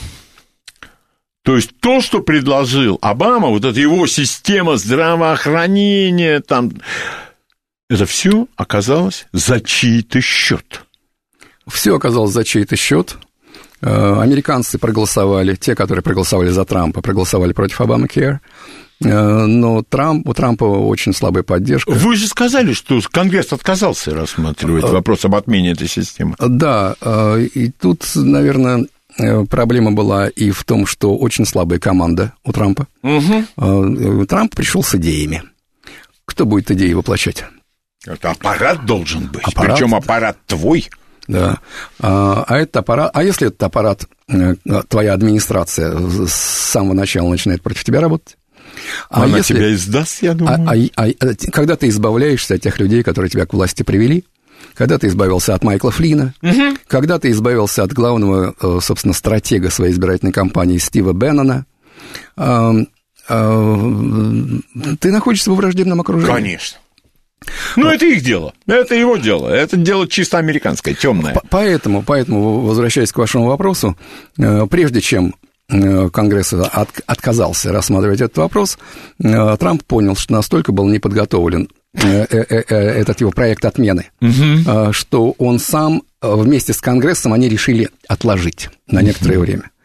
То есть то, что предложил Обама, вот эта его система здравоохранения, там, это все оказалось за чей-то счет. Все оказалось за чей-то счет. Американцы проголосовали, те, которые проголосовали за Трампа, проголосовали против Обамакер, но Трамп, у Трампа очень слабая поддержка. Вы же сказали, что Конгресс отказался рассматривать вопрос об отмене этой системы. Да, и тут, наверное, проблема была и в том, что очень слабая команда у Трампа. Угу. Трамп пришел с идеями. Кто будет идеи воплощать? Это аппарат должен быть, аппарат, причем аппарат твой. Да. А, а, этот аппарат, а если этот аппарат, твоя администрация с самого начала начинает против тебя работать? А Она если, тебя издаст, я думаю. А, а, а, когда ты избавляешься от тех людей, которые тебя к власти привели, когда ты избавился от Майкла Флина, угу. когда ты избавился от главного, собственно, стратега своей избирательной кампании Стива Беннона, ты находишься во враждебном окружении. Конечно. Ну, это их дело, это его дело, это дело чисто американское, темное. Поэтому, поэтому, возвращаясь к вашему вопросу, прежде чем Конгресс от, отказался рассматривать этот вопрос, Трамп понял, что настолько был неподготовлен этот его проект отмены, угу. что он сам вместе с Конгрессом они решили отложить на некоторое угу. время.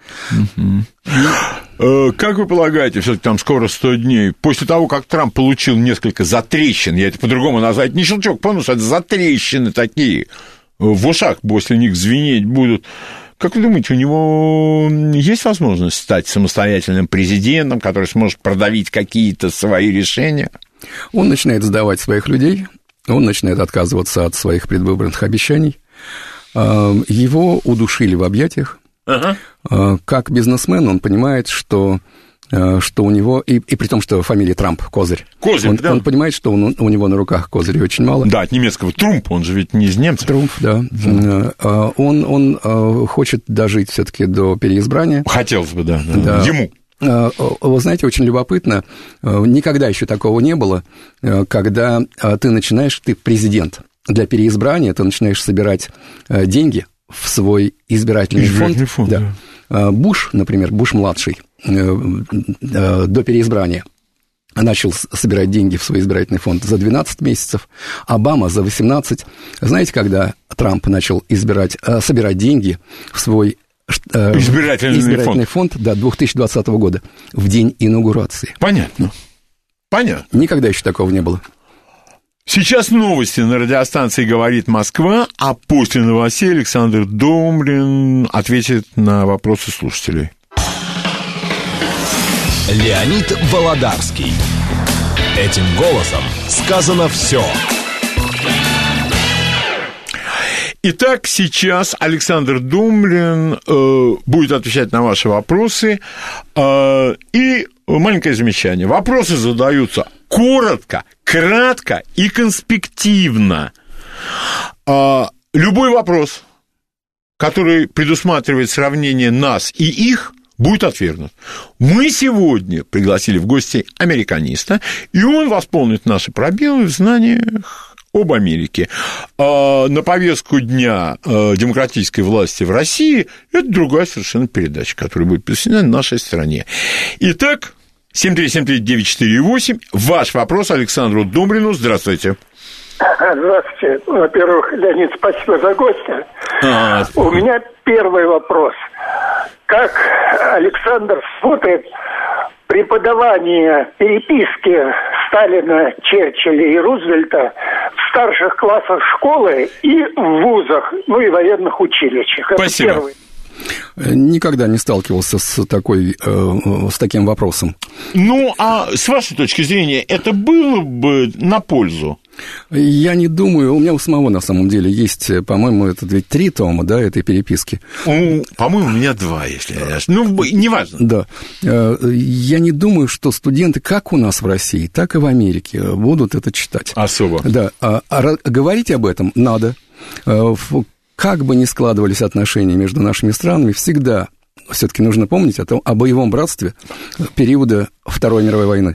Угу. Как вы полагаете, все-таки там скоро сто дней, после того, как Трамп получил несколько затрещин, я это по-другому назвать, не щелчок, потому что это затрещины такие, в ушах после них звенеть будут, как вы думаете, у него есть возможность стать самостоятельным президентом, который сможет продавить какие-то свои решения? Он начинает сдавать своих людей, он начинает отказываться от своих предвыборных обещаний, его удушили в объятиях. Uh-huh. Как бизнесмен он понимает, что, что у него, и, и при том, что фамилия Трамп, Козырь, Козырь он, да. он понимает, что он, у него на руках козырей очень мало. Да, от немецкого Трумп, он же ведь не из немцев. Трумп, да. Uh-huh. Он, он хочет дожить все-таки до переизбрания. Хотелось бы, да, да. Ему. Вы знаете, очень любопытно, никогда еще такого не было, когда ты начинаешь, ты президент, для переизбрания ты начинаешь собирать деньги в свой избирательный, избирательный фонд. фонд да. Да. Буш, например, Буш-младший, до переизбрания начал собирать деньги в свой избирательный фонд за двенадцать месяцев, Обама за восемнадцать. Знаете, когда Трамп начал избирать, собирать деньги в свой избирательный, избирательный фонд, фонд до две тысячи двадцатого года, в день инаугурации? Понятно. Понятно. Никогда еще такого не было. Сейчас новости на радиостанции «Говорит Москва», а после новостей Александр Домрин ответит на вопросы слушателей. Леонид Володарский. Этим голосом сказано все. Итак, сейчас Александр Домрин э, будет отвечать на ваши вопросы. Э, и маленькое замечание. Вопросы задаются коротко, кратко и конспективно. Э, любой вопрос, который предусматривает сравнение нас и их, будет отвергнут. Мы сегодня пригласили в гости американиста, и он восполнит наши пробелы в знаниях об Америке. А на повестку дня демократической власти в России это другая совершенно передача, которая будет посвящена нашей стране. Итак, семь три семь три девять четыре восемь. Ваш вопрос Александру Домрину. Здравствуйте. Здравствуйте. Во-первых, Леонид, спасибо за гостя. А, У меня первый вопрос. Как Александр смотрит преподавание переписки Сталина, Черчилля и Рузвельта в старших классах школы и в вузах, ну и военных училищах? Спасибо. Это первый. Никогда не сталкивался с, такой, с таким вопросом. Ну, а с вашей точки зрения, это было бы на пользу? Я не думаю. У меня у самого, на самом деле, есть, по-моему, это ведь три тома, да, этой переписки. Ну, по-моему, у меня два, если я не ошибаюсь. Ну, неважно. Да. Я не думаю, что студенты, как у нас в России, так и в Америке, будут это читать. Особо. Да. А говорить об этом надо. Как бы ни складывались отношения между нашими странами, всегда все-таки нужно помнить о, том, о боевом братстве периода Второй мировой войны.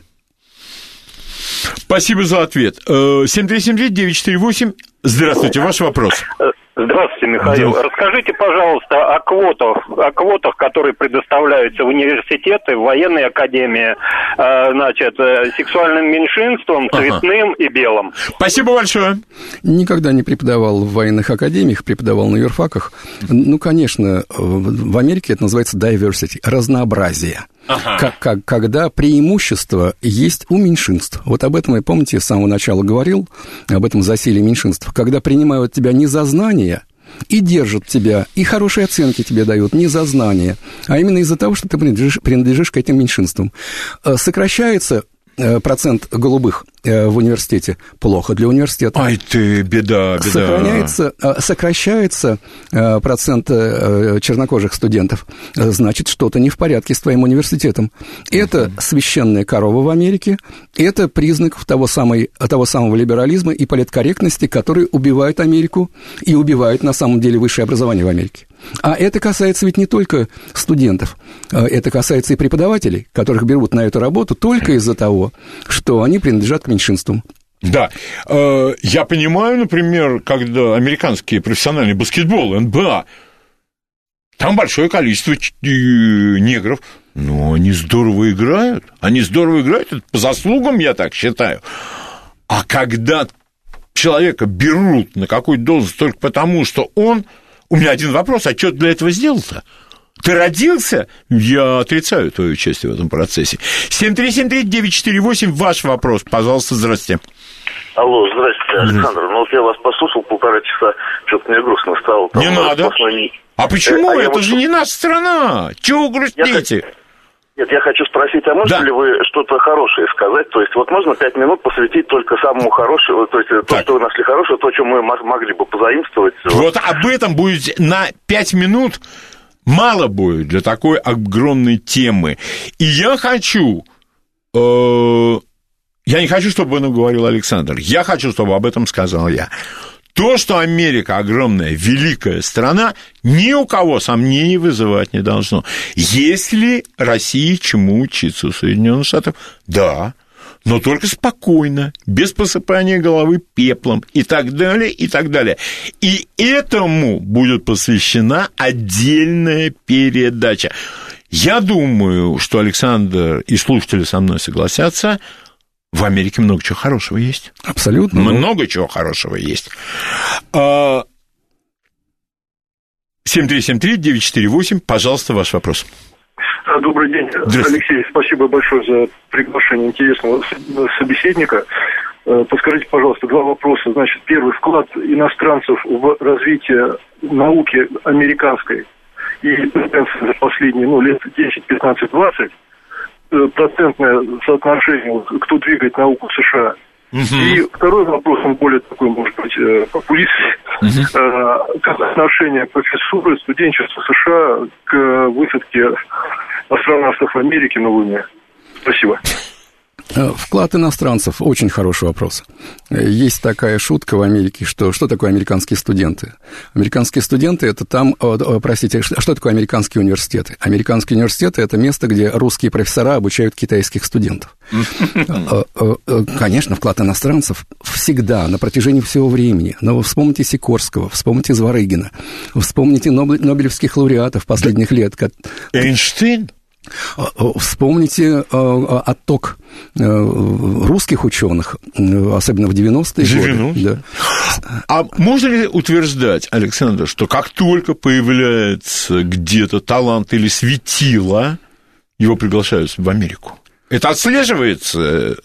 Спасибо за ответ. семь три семь девять девять четыре восемь. Здравствуйте, ваш вопрос. Здравствуйте, Михаил. Здравствуйте. Расскажите, пожалуйста, о квотах, о квотах, которые предоставляются в университеты, в военной академии, значит, сексуальным меньшинствам, цветным ага. и белым. Спасибо большое. Никогда не преподавал в военных академиях, преподавал на юрфаках. Ну, конечно, в Америке это называется diversity, разнообразие. Ага. Как, как, когда преимущество есть у меньшинств. Вот об этом я, помните, с самого начала говорил, об этом засилии меньшинств. Когда принимают тебя не за знания и держат тебя, и хорошие оценки тебе дают не за знания, а именно из-за того, что ты принадлежишь, принадлежишь к этим меньшинствам. Сокращается процент голубых в университете, плохо для университета. Ай ты, беда, беда. Сохраняется, сокращается процент чернокожих студентов, значит, что-то не в порядке с твоим университетом. Это священная корова в Америке, это признак того, самой, того самого либерализма и политкорректности, который убивает Америку и убивает, на самом деле, высшее образование в Америке. А это касается ведь не только студентов, это касается и преподавателей, которых берут на эту работу только из-за того, что они принадлежат к меньшинствам. Да, я понимаю, например, когда американский профессиональный баскетбол, эн бэ а, там большое количество негров, но они здорово играют, они здорово играют, это по заслугам, я так считаю. А когда человека берут на какую-то должность только потому, что он... У меня один вопрос, а что ты для этого сделал-то? Ты родился? Я отрицаю твое участие в этом процессе. семь три семь три девять четыре восемь, ваш вопрос, пожалуйста, здрасте. Алло, здрасте, Александр. Ну, вот я вас послушал полтора часа, что-то мне грустно стало. Там не надо. Сплошной... А почему? А Это вот... же не наша страна. Чего вы грустите? Я... Нет, я хочу спросить, а можете да. ли вы что-то хорошее сказать? То есть, вот можно пять минут посвятить только самому хорошему, то есть, так. то, что вы нашли хорошее, то, чем мы могли бы позаимствовать. Вот об этом будет на пять минут мало будет для такой огромной темы. И я хочу... Э, я не хочу, чтобы об этом говорил Александр. Я хочу, чтобы об этом сказал я. То, что Америка огромная, великая страна, ни у кого сомнений вызывать не должно. Если России чему учиться у Соединенных Штатов? Да, но только спокойно, без посыпания головы пеплом и так далее, и так далее. И этому будет посвящена отдельная передача. Я думаю, что Александр и слушатели со мной согласятся, в Америке много чего хорошего есть. Абсолютно. Много чего хорошего есть. семь три семь три девять четыре восемь, пожалуйста, ваш вопрос. Добрый день, Алексей. Спасибо большое за приглашение интересного собеседника. Подскажите, пожалуйста, два вопроса. Значит, первый, вклад иностранцев в развитие науки американской и тенденции за последние ну, лет десять, пятнадцать, двадцать, процентное соотношение, кто двигает науку в США. Uh-huh. И второй вопрос, он более такой, может быть, популистский. Uh-huh. Как отношение профессуры, студенчества США к высадке астронавтов в Америке на Луне? Спасибо. Вклад иностранцев – очень хороший вопрос. Есть такая шутка в Америке, что что такое американские студенты? Американские студенты – это там, простите, что такое американские университеты? Американские университеты – это место, где русские профессора обучают китайских студентов. Конечно, вклад иностранцев всегда, на протяжении всего времени. Но вы вспомните Сикорского, вспомните Зворыгина, вспомните нобелевских лауреатов последних лет. Эйнштейн? Вспомните отток русских ученых, особенно в девяностые годы. Да. А можно ли утверждать, Александр, что как только появляется где-то талант или светило, его приглашают в Америку? Это отслеживается?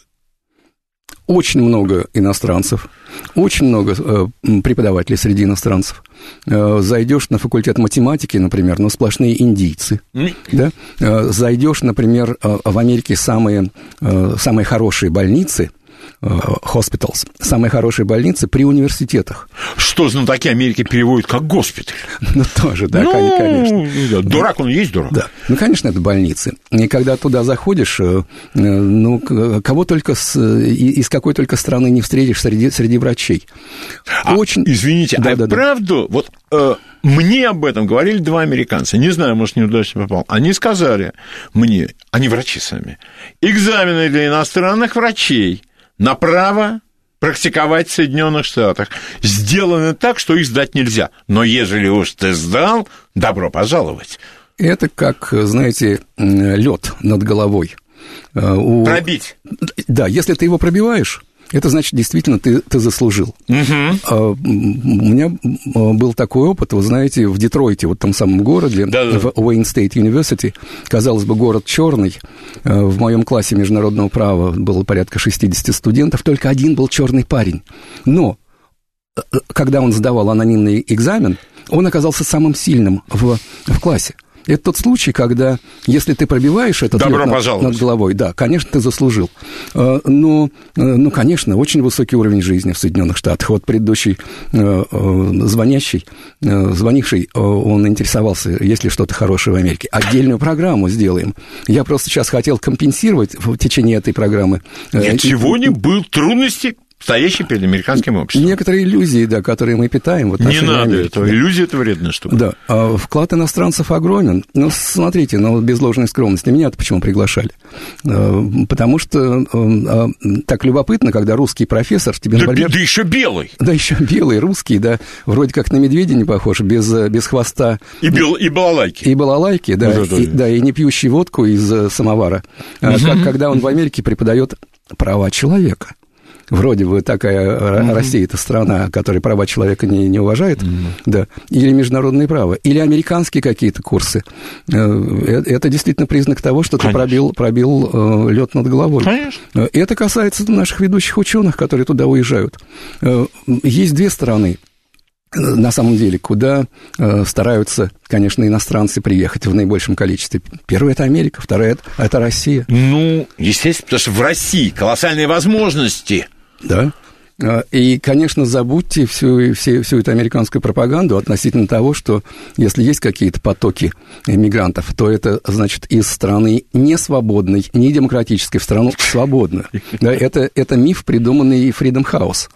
Очень много иностранцев, очень много э, преподавателей среди иностранцев. Э, зайдешь на факультет математики, например, но сплошные индийцы. Mm. Да? Э, зайдешь, например, э, в Америке самые, э, самые хорошие больницы, hospitals, самые хорошие больницы при университетах. Что знатоки Америки переводят как госпиталь? Ну, тоже, да, ну, конечно. Дурак, он и есть дурак. Да. Ну, конечно, это больницы. И когда туда заходишь, ну, кого только, с, из какой только страны не встретишь среди, среди врачей. А, Очень... Извините, да, а да, правду, да. вот э, мне об этом говорили два американца, не знаю, может, неудачно попал, они сказали мне, они врачи сами, экзамены для иностранных врачей на право практиковать в Соединенных Штатах сделаны так, что их сдать нельзя. Но ежели уж ты сдал, добро пожаловать. Это как, знаете, лед над головой. Пробить. Да, если ты его пробиваешь, это значит, действительно, ты, ты заслужил. Угу. У меня был такой опыт, вы знаете, в Детройте, вот в том самом городе, да-да. в Уэйн Стейт University, казалось бы, город черный. В моем классе международного права было порядка шестьдесят студентов, только один был черный парень. Но когда он сдавал анонимный экзамен, он оказался самым сильным в, в классе. Это тот случай, когда, если ты пробиваешь этот лед над, над головой, да, конечно, ты заслужил. Но, ну, конечно, очень высокий уровень жизни в Соединенных Штатах. Вот предыдущий звонящий, звонивший, он интересовался, есть ли что-то хорошее в Америке. Отдельную программу сделаем. Я просто сейчас хотел компенсировать в течение этой программы. Нет, сегодня были трудности. стоящий перед американским обществом. Некоторые иллюзии, да, которые мы питаем в отношении Не надо Америки. этого. Да. Иллюзия – это вредная штука. Да. А вклад иностранцев огромен. Ну, смотрите, ну, без ложной скромности. Меня-то почему приглашали? Потому что так любопытно, когда русский профессор тебе, да, например... Да еще белый. Да, еще белый, русский, да, вроде как на медведя не похож, без, без хвоста. И, бел, и балалайки. И балалайки, да, вот и, да, и не пьющий водку из самовара. Угу. Как, когда он в Америке преподает права человека. Вроде бы такая mm-hmm. Россия-то страна, которая права человека не, не уважает, mm-hmm. да, или международное право, или американские какие-то курсы. Это действительно признак того, что Конечно. ты пробил, пробил лед над головой. Конечно. Это касается наших ведущих ученых, которые туда уезжают. Есть две стороны. На самом деле, куда э, стараются, конечно, иностранцы приехать в наибольшем количестве. Первое – это Америка, второе – это Россия. Ну, естественно, потому что в России колоссальные возможности. Да. И, конечно, забудьте всю, всю, всю эту американскую пропаганду относительно того, что если есть какие-то потоки мигрантов, то это, значит, из страны не свободной, не демократической в страну свободную. Да, это, это миф, придуманный Freedom House.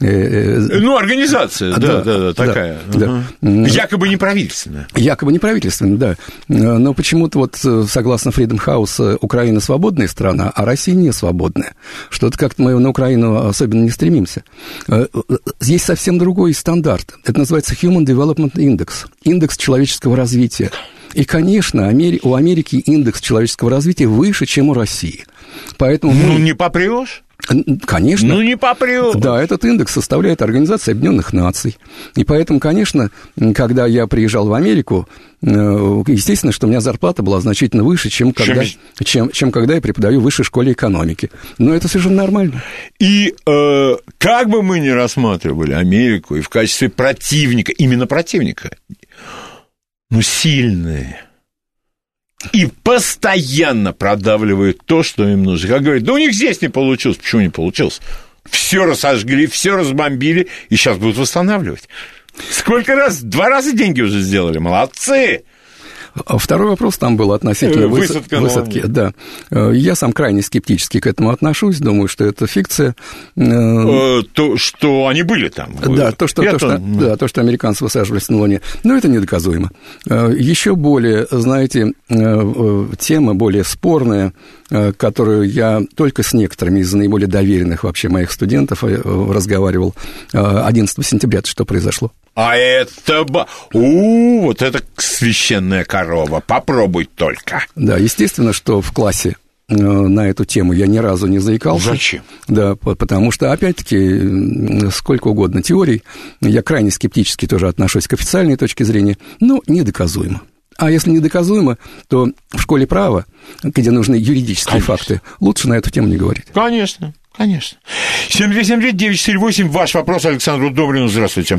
Ну, организация, да, да, да, да такая. Да, угу. Якобы неправительственная. Якобы неправительственная, да. Но почему-то вот, согласно Freedom House, Украина свободная страна, а Россия не свободная. Что-то как-то мы на Украину особенно не стремимся. Здесь совсем другой стандарт. Это называется Human Development Index, индекс человеческого развития. И, конечно, у Америки индекс человеческого развития выше, чем у России. Поэтому ну, мы... не попрешь? Конечно. Ну, не попрешь. Да, этот индекс составляет Организация Объединенных Наций. И поэтому, конечно, когда я приезжал в Америку, естественно, что у меня зарплата была значительно выше, чем когда, чем, чем когда я преподаю в высшей школе экономики. Но это совершенно нормально. И э, как бы мы ни рассматривали Америку и в качестве противника, именно противника, ну, сильные... И постоянно продавливают то, что им нужно. Как говорят, да у них здесь не получилось. Почему не получилось? Все рассожгли, все разбомбили, и сейчас будут восстанавливать. Сколько раз? Два раза деньги уже сделали. Молодцы! Второй вопрос там был относительно Высадка высадки. Да. Я сам крайне скептически к этому отношусь. Думаю, что это фикция. То, что они были там. Да, то, что, то, что, да, то, что американцы высаживались на Луне. Но это недоказуемо. Еще более, знаете, тема более спорная, которую я только с некоторыми из наиболее доверенных вообще моих студентов разговаривал. одиннадцатого сентября что произошло? А это... У, вот это священная корова. Попробуй только. Да, естественно, что в классе на эту тему я ни разу не заикался. Зачем? Да, потому что, опять-таки, сколько угодно теорий, я крайне скептически тоже отношусь к официальной точке зрения, но недоказуемо. А если недоказуемо, то в школе права, где нужны юридические Конечно. факты, лучше на эту тему не говорить. Конечно, конечно. семь два семь девять девять четыре восемь. Ваш вопрос Александру Добрину. Здравствуйте.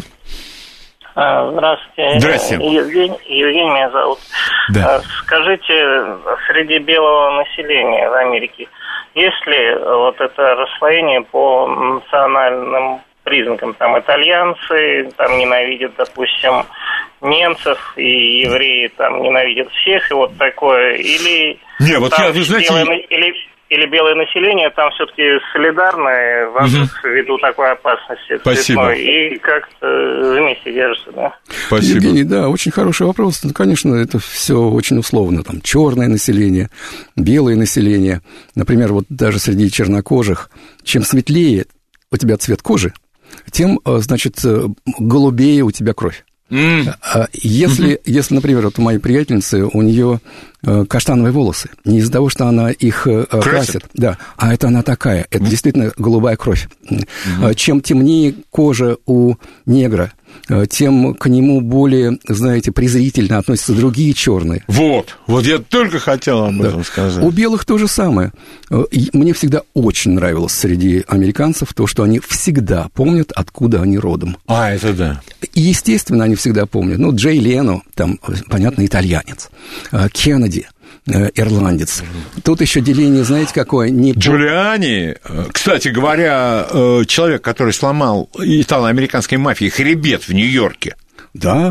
Здравствуйте. Здравствуйте. Евгений, Евгений меня зовут. Да. Скажите, среди белого населения в Америке есть ли вот это расслоение по национальным признакам? Там итальянцы там ненавидят, допустим, немцев, и евреи там ненавидят всех, и вот такое. Или... Не, вот я, вы знаете... Белое, или... Или белое население там все-таки солидарное угу. ввиду такой опасности. Спасибо. И как-то вместе держатся, да? Спасибо. Евгений, да, очень хороший вопрос. Конечно, это все очень условно. Там черное население, белое население. Например, вот даже среди чернокожих, чем светлее у тебя цвет кожи, тем, значит, голубее у тебя кровь. Mm. Если, mm-hmm. если, например, вот у моей приятельницы, у нее каштановые волосы, не из-за того, что она их красит, красит да, а это она такая, это mm. действительно голубая кровь. Mm-hmm. Чем темнее кожа у негра, тем к нему более, знаете, презрительно относятся другие черные. Вот, вот я только хотел об да. этом сказать. У белых то же самое. Мне всегда очень нравилось среди американцев то, что они всегда помнят, откуда они родом. А, это да. И, естественно, они всегда помнят. Ну, Джей Лено, там, понятно, итальянец. Кеннеди, ирландец. Тут еще деление, знаете, какое? Не Джулиани, кстати говоря, человек, который сломал итало-американской мафии хребет в Нью-Йорке. Да,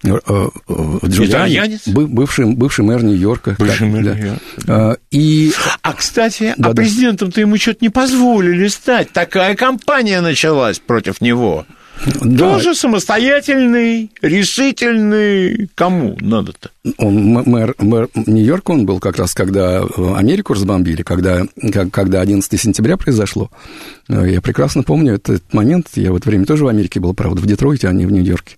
Джулиани, бывший, бывший мэр Нью-Йорка. Бывший мэр да. Нью-Йорка. И... А, кстати, да, а президентом-то ему что-то не позволили стать. Такая кампания началась против него. Да. Тоже самостоятельный, решительный. Кому надо-то? Он мэр, мэр Нью-Йорка он был как раз, когда Америку разбомбили, когда, когда одиннадцатого сентября произошло. Я прекрасно помню этот момент. Я в это время тоже в Америке был, правда, в Детройте, а не в Нью-Йорке.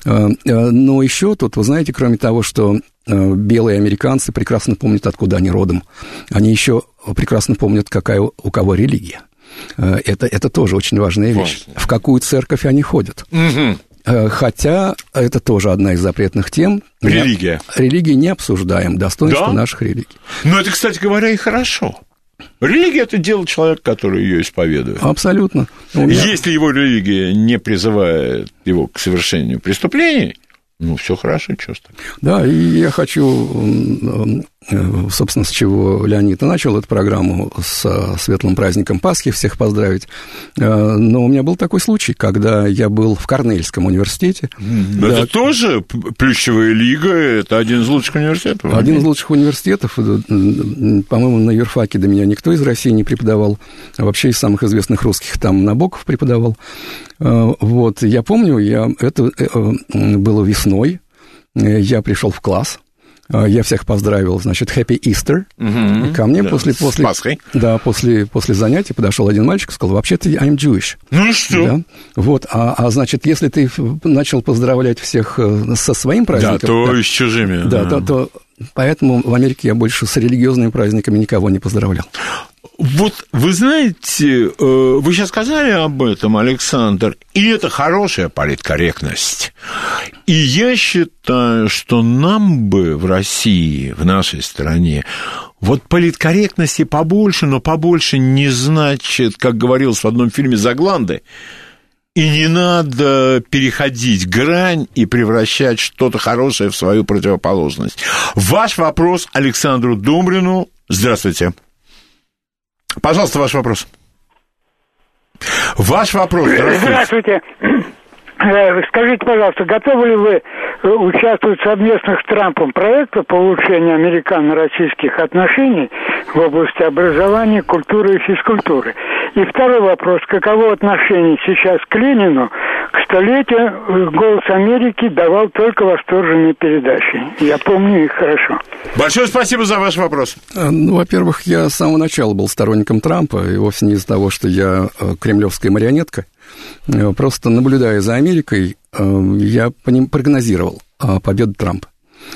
Но еще тут, вы знаете, кроме того, что белые американцы прекрасно помнят, откуда они родом, они еще прекрасно помнят, какая у кого религия. Это, это тоже очень важная вещь. Важно. В какую церковь они ходят. Угу. Хотя это тоже одна из запретных тем. Религия. Религии не обсуждаем, достоинство да? наших религий. Но это, кстати говоря, и хорошо. Религия – это дело человека, который ее исповедует. Абсолютно. Меня... Если его религия не призывает его к совершению преступлений, ну, все хорошо, что ж так. Да, и я хочу, собственно, с чего Леонид и начал эту программу, с светлым праздником Пасхи, всех поздравить. Но у меня был такой случай, когда я был в Корнельском университете. Mm-hmm. Да, это тоже Плющевая лига, это один из лучших университетов. Один из лучших университетов. По-моему, на юрфаке до меня никто из России не преподавал. А вообще из самых известных русских там Набоков преподавал. Вот, я помню, я, это было весной, я пришел в класс, я всех поздравил, значит, Happy Easter. Угу, ко мне да, после, после, да, после, после занятий подошел один мальчик и сказал, вообще-то I'm Jewish. Ну и что? Да? Вот, а, а значит, если ты начал поздравлять всех со своим праздником... Да, то да, и с чужими. Да, да. То, то поэтому в Америке я больше с религиозными праздниками никого не поздравлял. Вот вы знаете, вы сейчас сказали об этом, Александр, и это хорошая политкорректность. И я считаю, что нам бы в России, в нашей стране, вот политкорректности побольше, но побольше не значит, как говорилось в одном фильме «Загланды», и не надо переходить грань и превращать что-то хорошее в свою противоположность. Ваш вопрос Александру Домрину. Здравствуйте. Пожалуйста, ваш вопрос. Ваш вопрос. Здравствуйте. Скажите, пожалуйста, готовы ли вы участвовать в совместных с Трампом проектах по улучшению американо-российских отношений в области образования, культуры и физкультуры? И второй вопрос. Каково отношение сейчас к Ленину? К столетию «Голос Америки» давал только восторженные передачи. Я помню их хорошо. Большое спасибо за ваш вопрос. Ну, во-первых, я с самого начала был сторонником Трампа, и вовсе не из-за того, что я кремлевская марионетка. Просто наблюдая за Америкой, я по ним прогнозировал победу Трампа.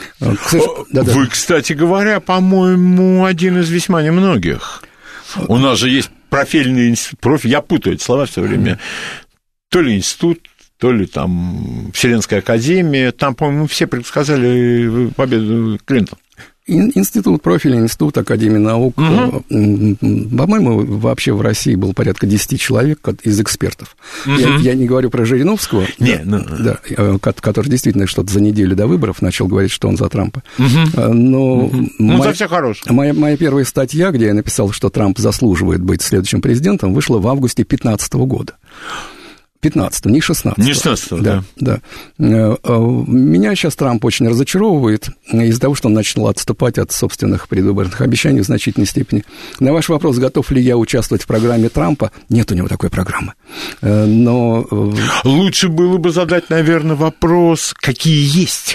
Вы, кстати говоря, по-моему, один из весьма немногих. У нас же есть профильный профиль, я путаю эти слова все время. То ли институт, то ли там Вселенская академия. Там, по-моему, все предсказали победу Клинтона. Институт, профильный институт, Академия наук. Угу. По-моему, вообще в России было порядка десять человек из экспертов. Угу. Я, я не говорю про Жириновского, не, да, ну... да, который действительно что-то за неделю до выборов начал говорить, что он за Трампа. Угу. Но угу. моя, он за все хорошее. Моя, моя первая статья, где я написал, что Трамп заслуживает быть следующим президентом, вышла в августе две тысячи пятнадцатого года. пятнадцатого, не шестнадцатого. Не шестнадцатого, да. да. да. Меня сейчас Трамп очень разочаровывает из-за того, что он начал отступать от собственных предвыборных обещаний в значительной степени. На ваш вопрос, готов ли я участвовать в программе Трампа, нет у него такой программы. Но... Лучше было бы задать, наверное, вопрос, какие есть.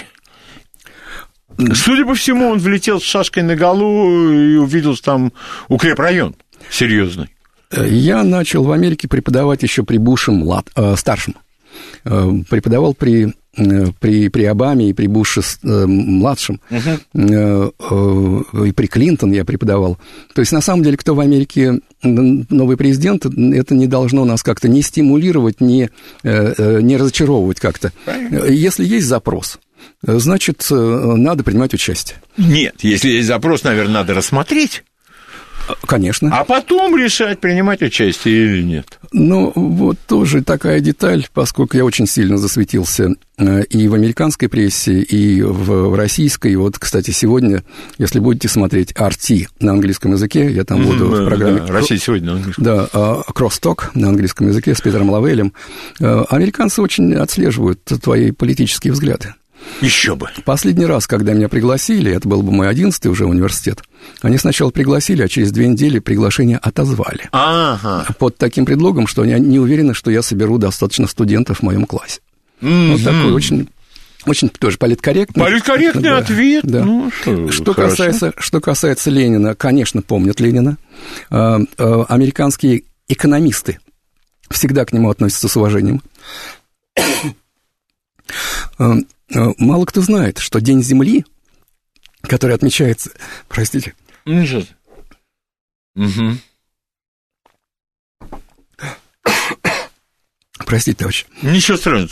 Судя по всему, он влетел с шашкой наголо и увидел, что там укрепрайон серьезный. Я начал в Америке преподавать еще при Буше млад, э, старшем. Э, преподавал при, э, при, при Обаме и при Буше э, младшем. Uh-huh. Э, э, и при Клинтон я преподавал. То есть, на самом деле, кто в Америке новый президент, это не должно нас как-то не стимулировать, не, э, не разочаровывать как-то. Правильно. Если есть запрос, значит, надо принимать участие. Нет, если есть запрос, наверное, надо рассмотреть. Конечно. А потом решать, принимать участие или нет. Ну, вот тоже такая деталь, поскольку я очень сильно засветился и в американской прессе, и в российской. Вот, кстати, сегодня, если будете смотреть ар ти на английском языке, я там буду mm-hmm, в программе... Да, «Россия сегодня» на английском. Да, «Crosstalk» на английском языке с Питером Лавелем. Американцы очень отслеживают твои политические взгляды. Еще бы. Последний раз, когда меня пригласили, это был бы мой одиннадцатый уже университет, они сначала пригласили, а через две недели приглашение отозвали. Ага. Под таким предлогом, что они не уверены, что я соберу достаточно студентов в моем классе. Mm-hmm. Вот такой очень... Очень тоже политкорректный. Политкорректный да, ответ. Да. Ну, что, что, касается, что касается Ленина, конечно, помнят Ленина. А, а, американские экономисты всегда к нему относятся с уважением. а, а, мало кто знает, что День Земли, который отмечается... Простите. Ничего. Угу. Простите, товарищ. Ничего страшного.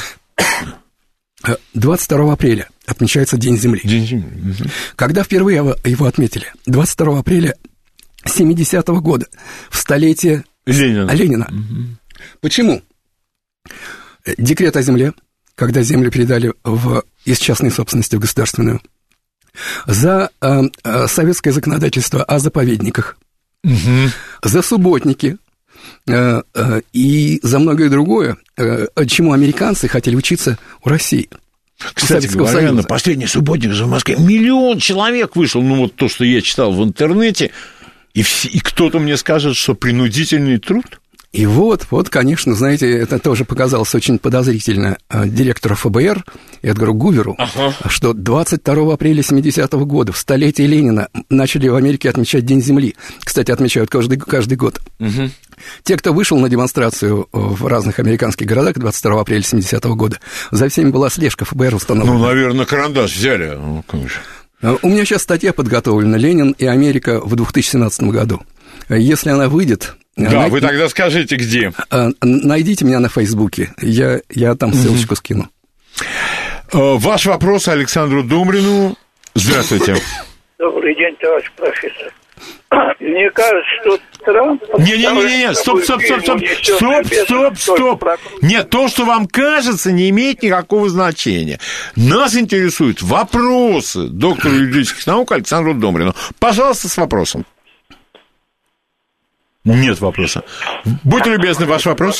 двадцать второго апреля отмечается День Земли. День Земли. Угу. Когда впервые его отметили? двадцать второго апреля семидесятого года, в столетие Ленина. Ленина. Угу. Почему? Декрет о земле, когда землю передали в, из частной собственности в государственную. За э, э, советское законодательство о заповедниках. Угу. За субботники. И за многое другое, чему американцы хотели учиться у России. Кстати говоря, Союза. На последний субботник же в Москве миллион человек вышел. Ну, вот то, что я читал в интернете, и, все, и кто-то мне скажет, что принудительный труд. И вот, вот, конечно, знаете, это тоже показалось очень подозрительно директору эф бэ эр Эдгару Гуверу, ага. что двадцать второго апреля семидесятого года, в столетие Ленина, начали в Америке отмечать День Земли. Кстати, отмечают каждый, каждый год. Угу. Те, кто вышел на демонстрацию в разных американских городах двадцать второго апреля семидесятого года, за всеми была слежка эф бэ эр установлена. Ну, наверное, карандаш взяли. Ну, конечно. У меня сейчас статья подготовлена «Ленин и Америка в две тысячи семнадцатом году». Если она выйдет... Да, най... вы тогда скажите, где. Найдите меня на Фейсбуке, я, я там ссылочку mm-hmm. скину. Ваш вопрос Александру Домрину. Здравствуйте. Добрый день, товарищ профессор. Мне кажется, что Трамп... Не-не-не, стоп, стоп, стоп, стоп, стоп, стоп, стоп. Нет, то, что вам кажется, не имеет никакого значения. Нас интересуют вопросы доктору юридических наук Александру Домрину. Пожалуйста, с вопросом. Нет вопроса. Будьте любезны, ваш вопрос.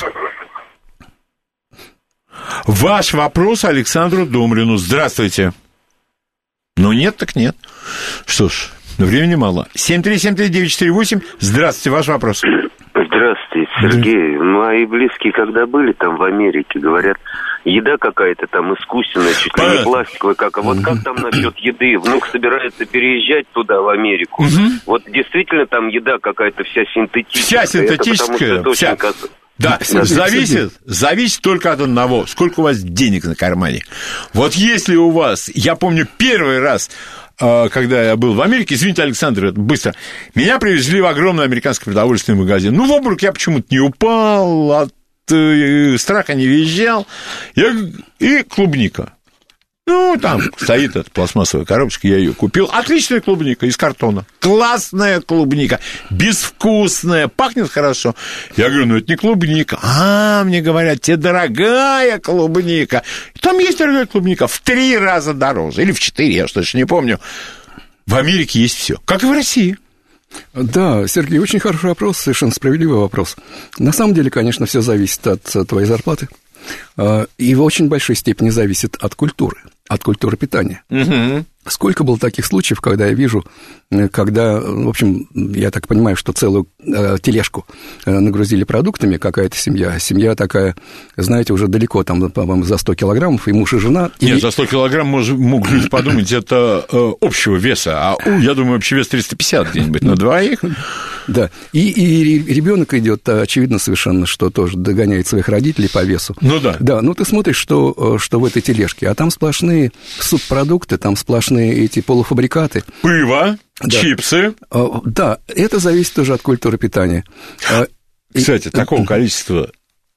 Ваш вопрос Александру Домрину. Здравствуйте. Ну, нет, так нет. Что ж, времени мало. семь три семь три девять четыре восемь. Здравствуйте, ваш вопрос. Здравствуйте, Сергей. Да. Мои близкие, когда были там в Америке, говорят, еда какая-то там искусственная, чуть ли не пластиковая. Как, а вот как там насчет еды? Внук собирается переезжать туда, в Америку. Угу. Вот действительно там еда какая-то вся синтетическая. Вся синтетическая. Это, вся. Очень... Да, да, зависит, зависит только от одного. Сколько у вас денег на кармане. Вот если у вас... Я помню первый раз... когда я был в Америке, извините, Александр, это быстро, меня привезли в огромный американский продовольственный магазин. Ну, в обморок я почему-то не упал, от э, страха не визжал. Я, и клубника. Ну, там стоит эта пластмассовая коробочка, я ее купил. Отличная клубника из картона. Классная клубника, безвкусная, пахнет хорошо. Я говорю, ну, это не клубника. А, мне говорят, тебе дорогая клубника. Там есть дорогая клубника, в три раза дороже. Или в четыре, я что-то не помню. В Америке есть все, как и в России. Да, Сергей, очень хороший вопрос, совершенно справедливый вопрос. На самом деле, конечно, все зависит от твоей зарплаты. И в очень большой степени зависит от культуры, от культуры питания. Угу. Сколько было таких случаев, когда я вижу, когда, в общем, я так понимаю, что целую э, тележку нагрузили продуктами, какая-то семья, семья такая, знаете, уже далеко, там, по-моему, за сто килограммов, и муж, и жена. Нет, и... за сто килограмм мож, могут люди подумать, это э, общего веса, а, у, я думаю, общий вес триста пятьдесят где-нибудь на двоих. Да, и, и ребенок идет, очевидно, совершенно, что тоже догоняет своих родителей по весу. Ну да. Да, ну ты смотришь, что, что в этой тележке, а там сплошные субпродукты, там сплошные эти полуфабрикаты. Пиво, да. Чипсы. Да, это зависит тоже от культуры питания. Кстати, и... такого количества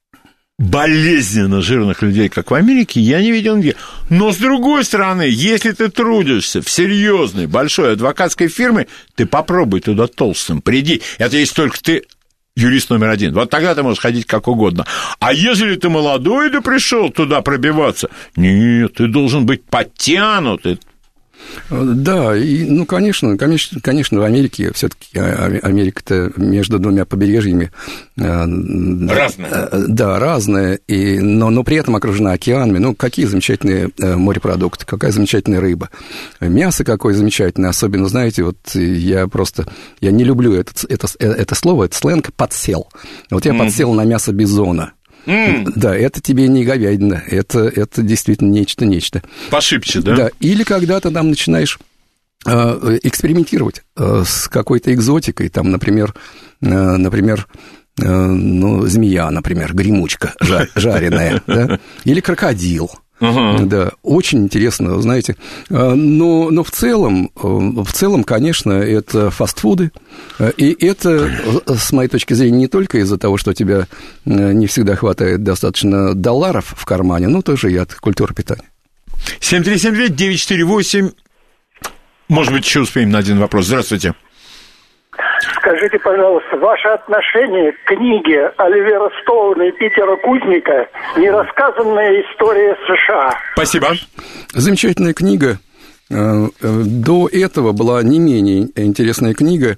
болезненно жирных людей, как в Америке, я не видел нигде. Но, с другой стороны, если ты трудишься в серьезной, большой адвокатской фирме, ты попробуй туда толстым, приди. Это если только ты юрист номер один. Вот тогда ты можешь ходить как угодно. А если ты молодой, да пришел туда пробиваться, нет, ты должен быть подтянут. Да, и, ну, конечно, конечно, конечно, в Америке все-таки Америка-то между двумя побережьями разная. Да, разная, и, но, но при этом окружена океанами. Ну, какие замечательные морепродукты, какая замечательная рыба, мясо какое замечательное. Особенно, знаете, вот я просто я не люблю это, это, это слово, это сленг подсел. Вот я mm. подсел на мясо бизона. Mm. Да, это тебе не говядина, это, это действительно нечто-нечто. Пошибче, да? Да, или когда ты там начинаешь э, экспериментировать э, с какой-то экзотикой, там, например, э, например, э, ну, змея, например, гремучка жареная, да, или крокодил. Uh-huh. Да, очень интересно, знаете. Но, но в целом, в целом, конечно, это фастфуды. И это, с моей точки зрения, не только из-за того, что у тебя не всегда хватает достаточно долларов в кармане, но тоже и от культуры питания. семь три семь девять девять четыре восемь. Может быть, еще успеем на один вопрос. Здравствуйте. Скажите, пожалуйста, ваше отношение к книге Оливера Стоуна и Питера Кузника «Нерассказанная история США». Спасибо. Замечательная книга. До этого была не менее интересная книга.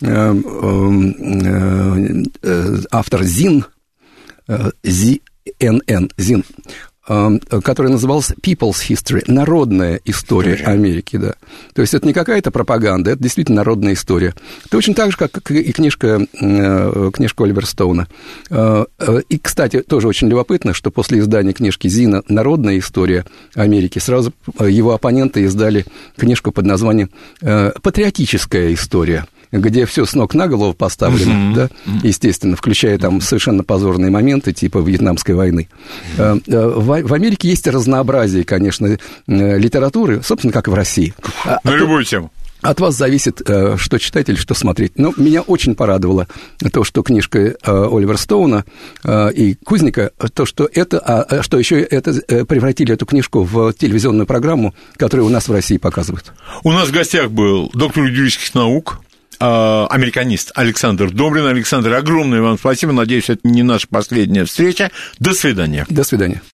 Автор Зин, Зин, Зин, который назывался People's History, народная история Америки, да. То есть это не какая-то пропаганда, это действительно народная история. Точно так же, как и книжка, книжка Оливера Стоуна. И, кстати, тоже очень любопытно, что после издания книжки Зина «Народная история Америки» сразу его оппоненты издали книжку под названием «Патриотическая история», где все с ног на голову поставлено, uh-huh. да, естественно, включая там совершенно позорные моменты типа Вьетнамской войны. В, в Америке есть разнообразие, конечно, литературы, собственно, как и в России. На а любую тему. От вас зависит, что читать или что смотреть. Но меня очень порадовало то, что книжка Оливера Стоуна и Кузника, то, что это, а что еще это превратили эту книжку в телевизионную программу, которую у нас в России показывают. У нас в гостях был доктор юридических наук, американист Александр Добрин. Александр, огромное вам спасибо. Надеюсь, это не наша последняя встреча. До свидания. До свидания.